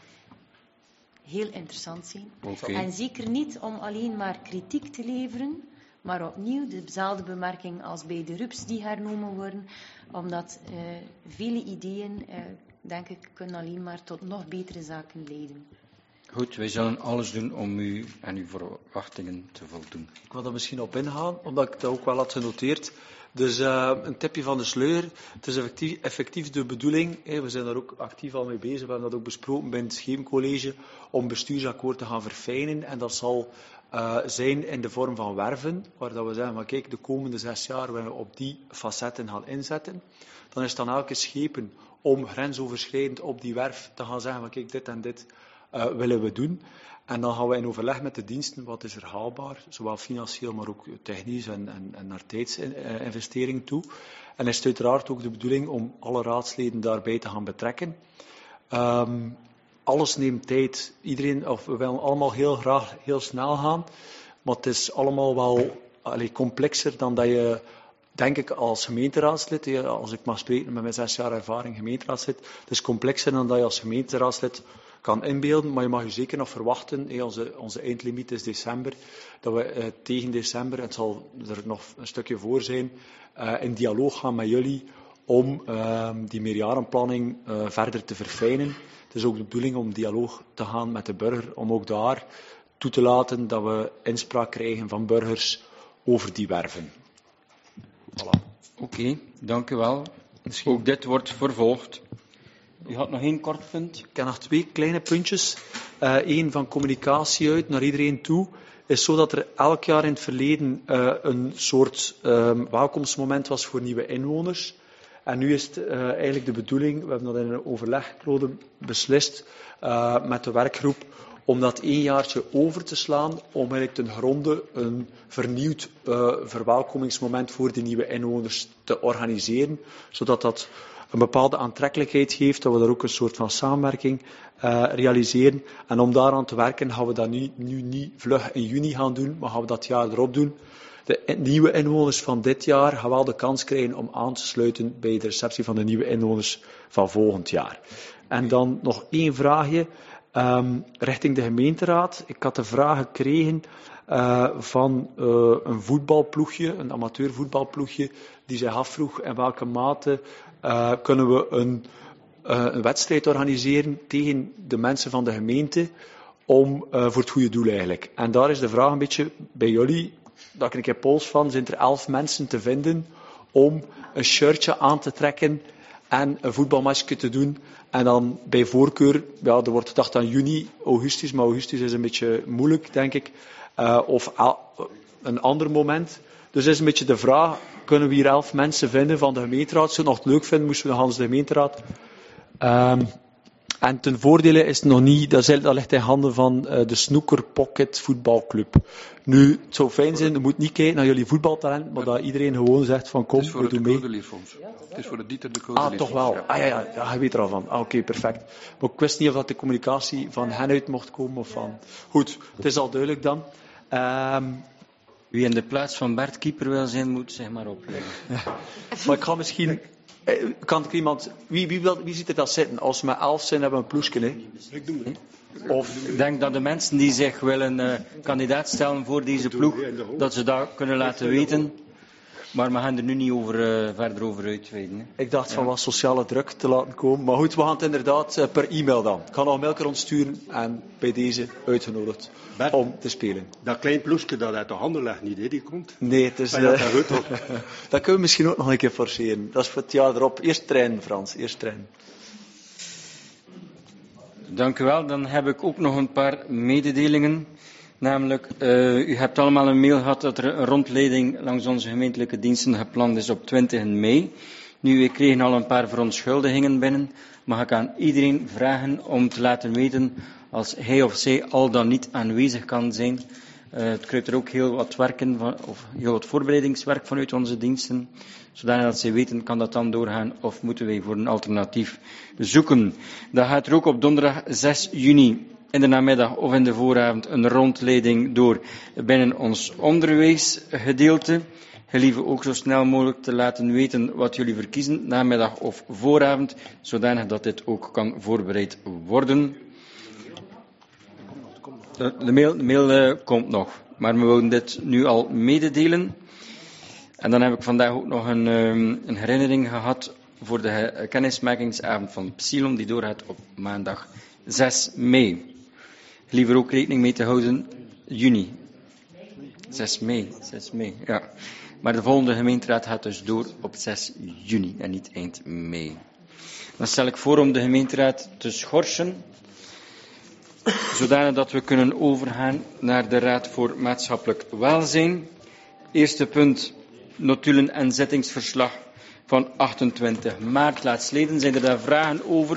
[SPEAKER 4] heel interessant zijn.
[SPEAKER 1] Okay.
[SPEAKER 4] En zeker niet om alleen maar kritiek te leveren, maar opnieuw dezelfde bemerking als bij de R U Ps die hernomen worden, omdat uh, vele ideeën, uh, denk ik, kunnen alleen maar tot nog betere zaken leiden.
[SPEAKER 1] Goed, wij zullen alles doen om u en uw verwachtingen te voldoen.
[SPEAKER 6] Ik wil daar misschien op ingaan, omdat ik dat ook wel had genoteerd. Dus uh, een tipje van de sluier. Het is effectief, effectief de bedoeling, hè, we zijn daar ook actief al mee bezig, we hebben dat ook besproken bij het Scheemcollege, om bestuursakkoord te gaan verfijnen. En dat zal uh, zijn in de vorm van werven, waar dat we zeggen, maar kijk, de komende zes jaar willen we op die facetten gaan inzetten. Dan is het dan elke schepen om grensoverschrijdend op die werf te gaan zeggen, maar kijk, dit en dit uh, willen we doen. En dan gaan we in overleg met de diensten, wat is er haalbaar, zowel financieel, maar ook technisch en, en, en naar tijdsinvestering toe. En is het uiteraard ook de bedoeling om alle raadsleden daarbij te gaan betrekken. Um, alles neemt tijd. Iedereen, of we willen allemaal heel graag heel snel gaan, maar het is allemaal wel allee, complexer dan dat je, denk ik, als gemeenteraadslid, als ik mag spreken met mijn zes jaar ervaring gemeenteraadslid, het is complexer dan dat je als gemeenteraadslid kan inbeelden, maar je mag je zeker nog verwachten, hey, onze, onze eindlimiet is december, dat we uh, tegen december, het zal er nog een stukje voor zijn, uh, in dialoog gaan met jullie om uh, die meerjarenplanning uh, verder te verfijnen. Het is ook de bedoeling om dialoog te gaan met de burger, om ook daar toe te laten dat we inspraak krijgen van burgers over die werven. Voilà.
[SPEAKER 1] Oké, okay, dank u wel. Misschien... Ook dit wordt vervolgd. U had nog één kort punt?
[SPEAKER 6] Ik heb nog twee kleine puntjes. Eén uh, van communicatie uit naar iedereen toe. Is zo dat er elk jaar in het verleden uh, een soort uh, welkomstmoment was voor nieuwe inwoners. En nu is het uh, eigenlijk de bedoeling, we hebben dat in een overleg, Claude, beslist uh, met de werkgroep, om dat één jaartje over te slaan, om eigenlijk ten gronde een vernieuwd uh, verwelkomingsmoment voor die nieuwe inwoners te organiseren, zodat dat een bepaalde aantrekkelijkheid geeft, dat we daar ook een soort van samenwerking uh, realiseren. En om daaraan te werken gaan we dat nu, nu niet vlug in juni gaan doen, maar gaan we dat jaar erop doen. De nieuwe inwoners van dit jaar gaan wel de kans krijgen om aan te sluiten bij de receptie van de nieuwe inwoners van volgend jaar. En dan nog één vraagje um, richting de gemeenteraad. Ik had de vraag gekregen uh, van uh, een voetbalploegje, een amateurvoetbalploegje, die zich afvroeg in welke mate uh, kunnen we een, uh, een wedstrijd organiseren tegen de mensen van de gemeente om, uh, voor het goede doel eigenlijk. En daar is de vraag een beetje bij jullie, dat ik een keer pols van, zijn er elf mensen te vinden om een shirtje aan te trekken en een voetbalmatchje te doen. En dan bij voorkeur, ja, er wordt gedacht aan juni, augustus, maar augustus is een beetje moeilijk, denk ik. Uh, of a, een ander moment. Dus is een beetje de vraag, kunnen we hier elf mensen vinden van de gemeenteraad? Zou het nog leuk vinden, moesten we Hans de gemeenteraad. Um, en ten voordele is het nog niet, dat, is, dat ligt in handen van uh, de Snooker Pocket voetbalclub. Nu, het zou fijn zijn, je moet niet kijken naar jullie voetbaltalent, maar dat iedereen gewoon zegt van kom, we doen mee.
[SPEAKER 12] Het is voor het Codelierfonds. Het is voor het Dieter de Codelierfonds.
[SPEAKER 6] Ah, toch wel. Ah ja, ja, ja, je weet er al van. Ah, oké, okay, perfect. Maar ik wist niet of dat de communicatie van hen uit mocht komen of van... Goed, het is al duidelijk dan. Um,
[SPEAKER 1] Wie in de plaats van Bert keeper wil zijn, moet zich maar opleggen.
[SPEAKER 6] Maar ik ga misschien... Kan ik iemand... Wie, wie, wil, wie ziet er dat zitten? Als we met elf zijn, hebben we een ploesje, hè?
[SPEAKER 12] Ik doe het.
[SPEAKER 1] Of ik denk dat de mensen die zich willen uh, kandidaat stellen voor deze ploeg, dat ze dat kunnen laten weten. Maar we gaan er nu niet over, uh, verder over uitweiden. Hè.
[SPEAKER 6] Ik dacht
[SPEAKER 1] Ja.
[SPEAKER 6] van wat sociale druk te laten komen. Maar goed, we gaan het inderdaad uh, per e-mail dan. Ik ga nog een mailje rondsturen en bij deze uitgenodigd
[SPEAKER 8] Bert,
[SPEAKER 6] om te spelen.
[SPEAKER 8] Dat klein ploesje dat uit de handen legt niet, hè, die komt.
[SPEAKER 6] Nee, het is...
[SPEAKER 8] Maar ja,
[SPEAKER 6] Uh,
[SPEAKER 8] dat goed, toch?
[SPEAKER 6] dat kunnen we misschien ook nog een keer forceren. Dat is voor het jaar erop. Eerst trainen, Frans. Eerst trainen.
[SPEAKER 1] Dank u wel. Dan heb ik ook nog een paar mededelingen. Namelijk, uh, u hebt allemaal een mail gehad dat er een rondleiding langs onze gemeentelijke diensten gepland is op twintig mei. Nu, we kregen al een paar verontschuldigingen binnen. Mag ik aan iedereen vragen om te laten weten als hij of zij al dan niet aanwezig kan zijn. Uh, het kruipt er ook heel wat werken van, of heel wat voorbereidingswerk vanuit onze diensten. Zodanig dat zij weten, kan dat dan doorgaan of moeten wij voor een alternatief zoeken. Dan gaat er ook op donderdag zes juni in de namiddag of in de vooravond een rondleiding door binnen ons onderwijsgedeelte. Gelieve ook zo snel mogelijk te laten weten wat jullie verkiezen, namiddag of vooravond, zodanig dat dit ook kan voorbereid worden. De, de mail, de mail uh, komt nog, maar we wilden dit nu al mededelen. En dan heb ik vandaag ook nog een, um, een herinnering gehad voor de uh, kennismakingsavond van Psilon, die doorgaat op maandag zes mei. Liever ook rekening mee te houden, juni. zes mei, zes mei, ja. Maar de volgende gemeenteraad gaat dus door op zes juni en niet eind mei. Dan stel ik voor om de gemeenteraad te schorsen, zodanig dat we kunnen overgaan naar de Raad voor Maatschappelijk Welzijn. Eerste punt, notulen en zettingsverslag van achtentwintig maart. Laatsleden, zijn er daar vragen over?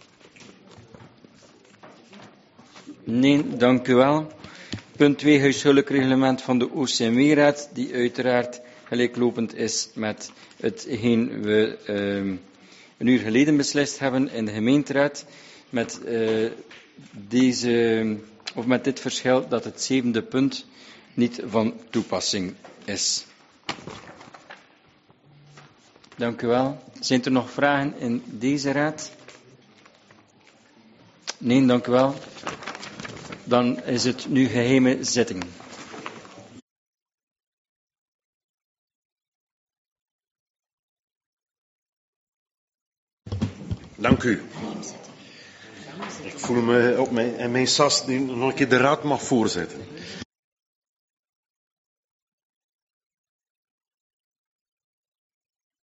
[SPEAKER 1] Nee, dank u wel. Punt twee, huishoudelijk reglement van de O C M W-raad, die uiteraard gelijklopend is met hetgeen we uh, een uur geleden beslist hebben in de gemeenteraad. Met, uh, deze, of met dit verschil dat het zevende punt niet van toepassing is. Dank u wel. Zijn er nog vragen in deze raad? Nee, dank u wel. Dan is het nu geheime zitting.
[SPEAKER 13] Dank u. Ik voel me op mijn, in mijn sas nu nog een keer de raad mag voorzitten.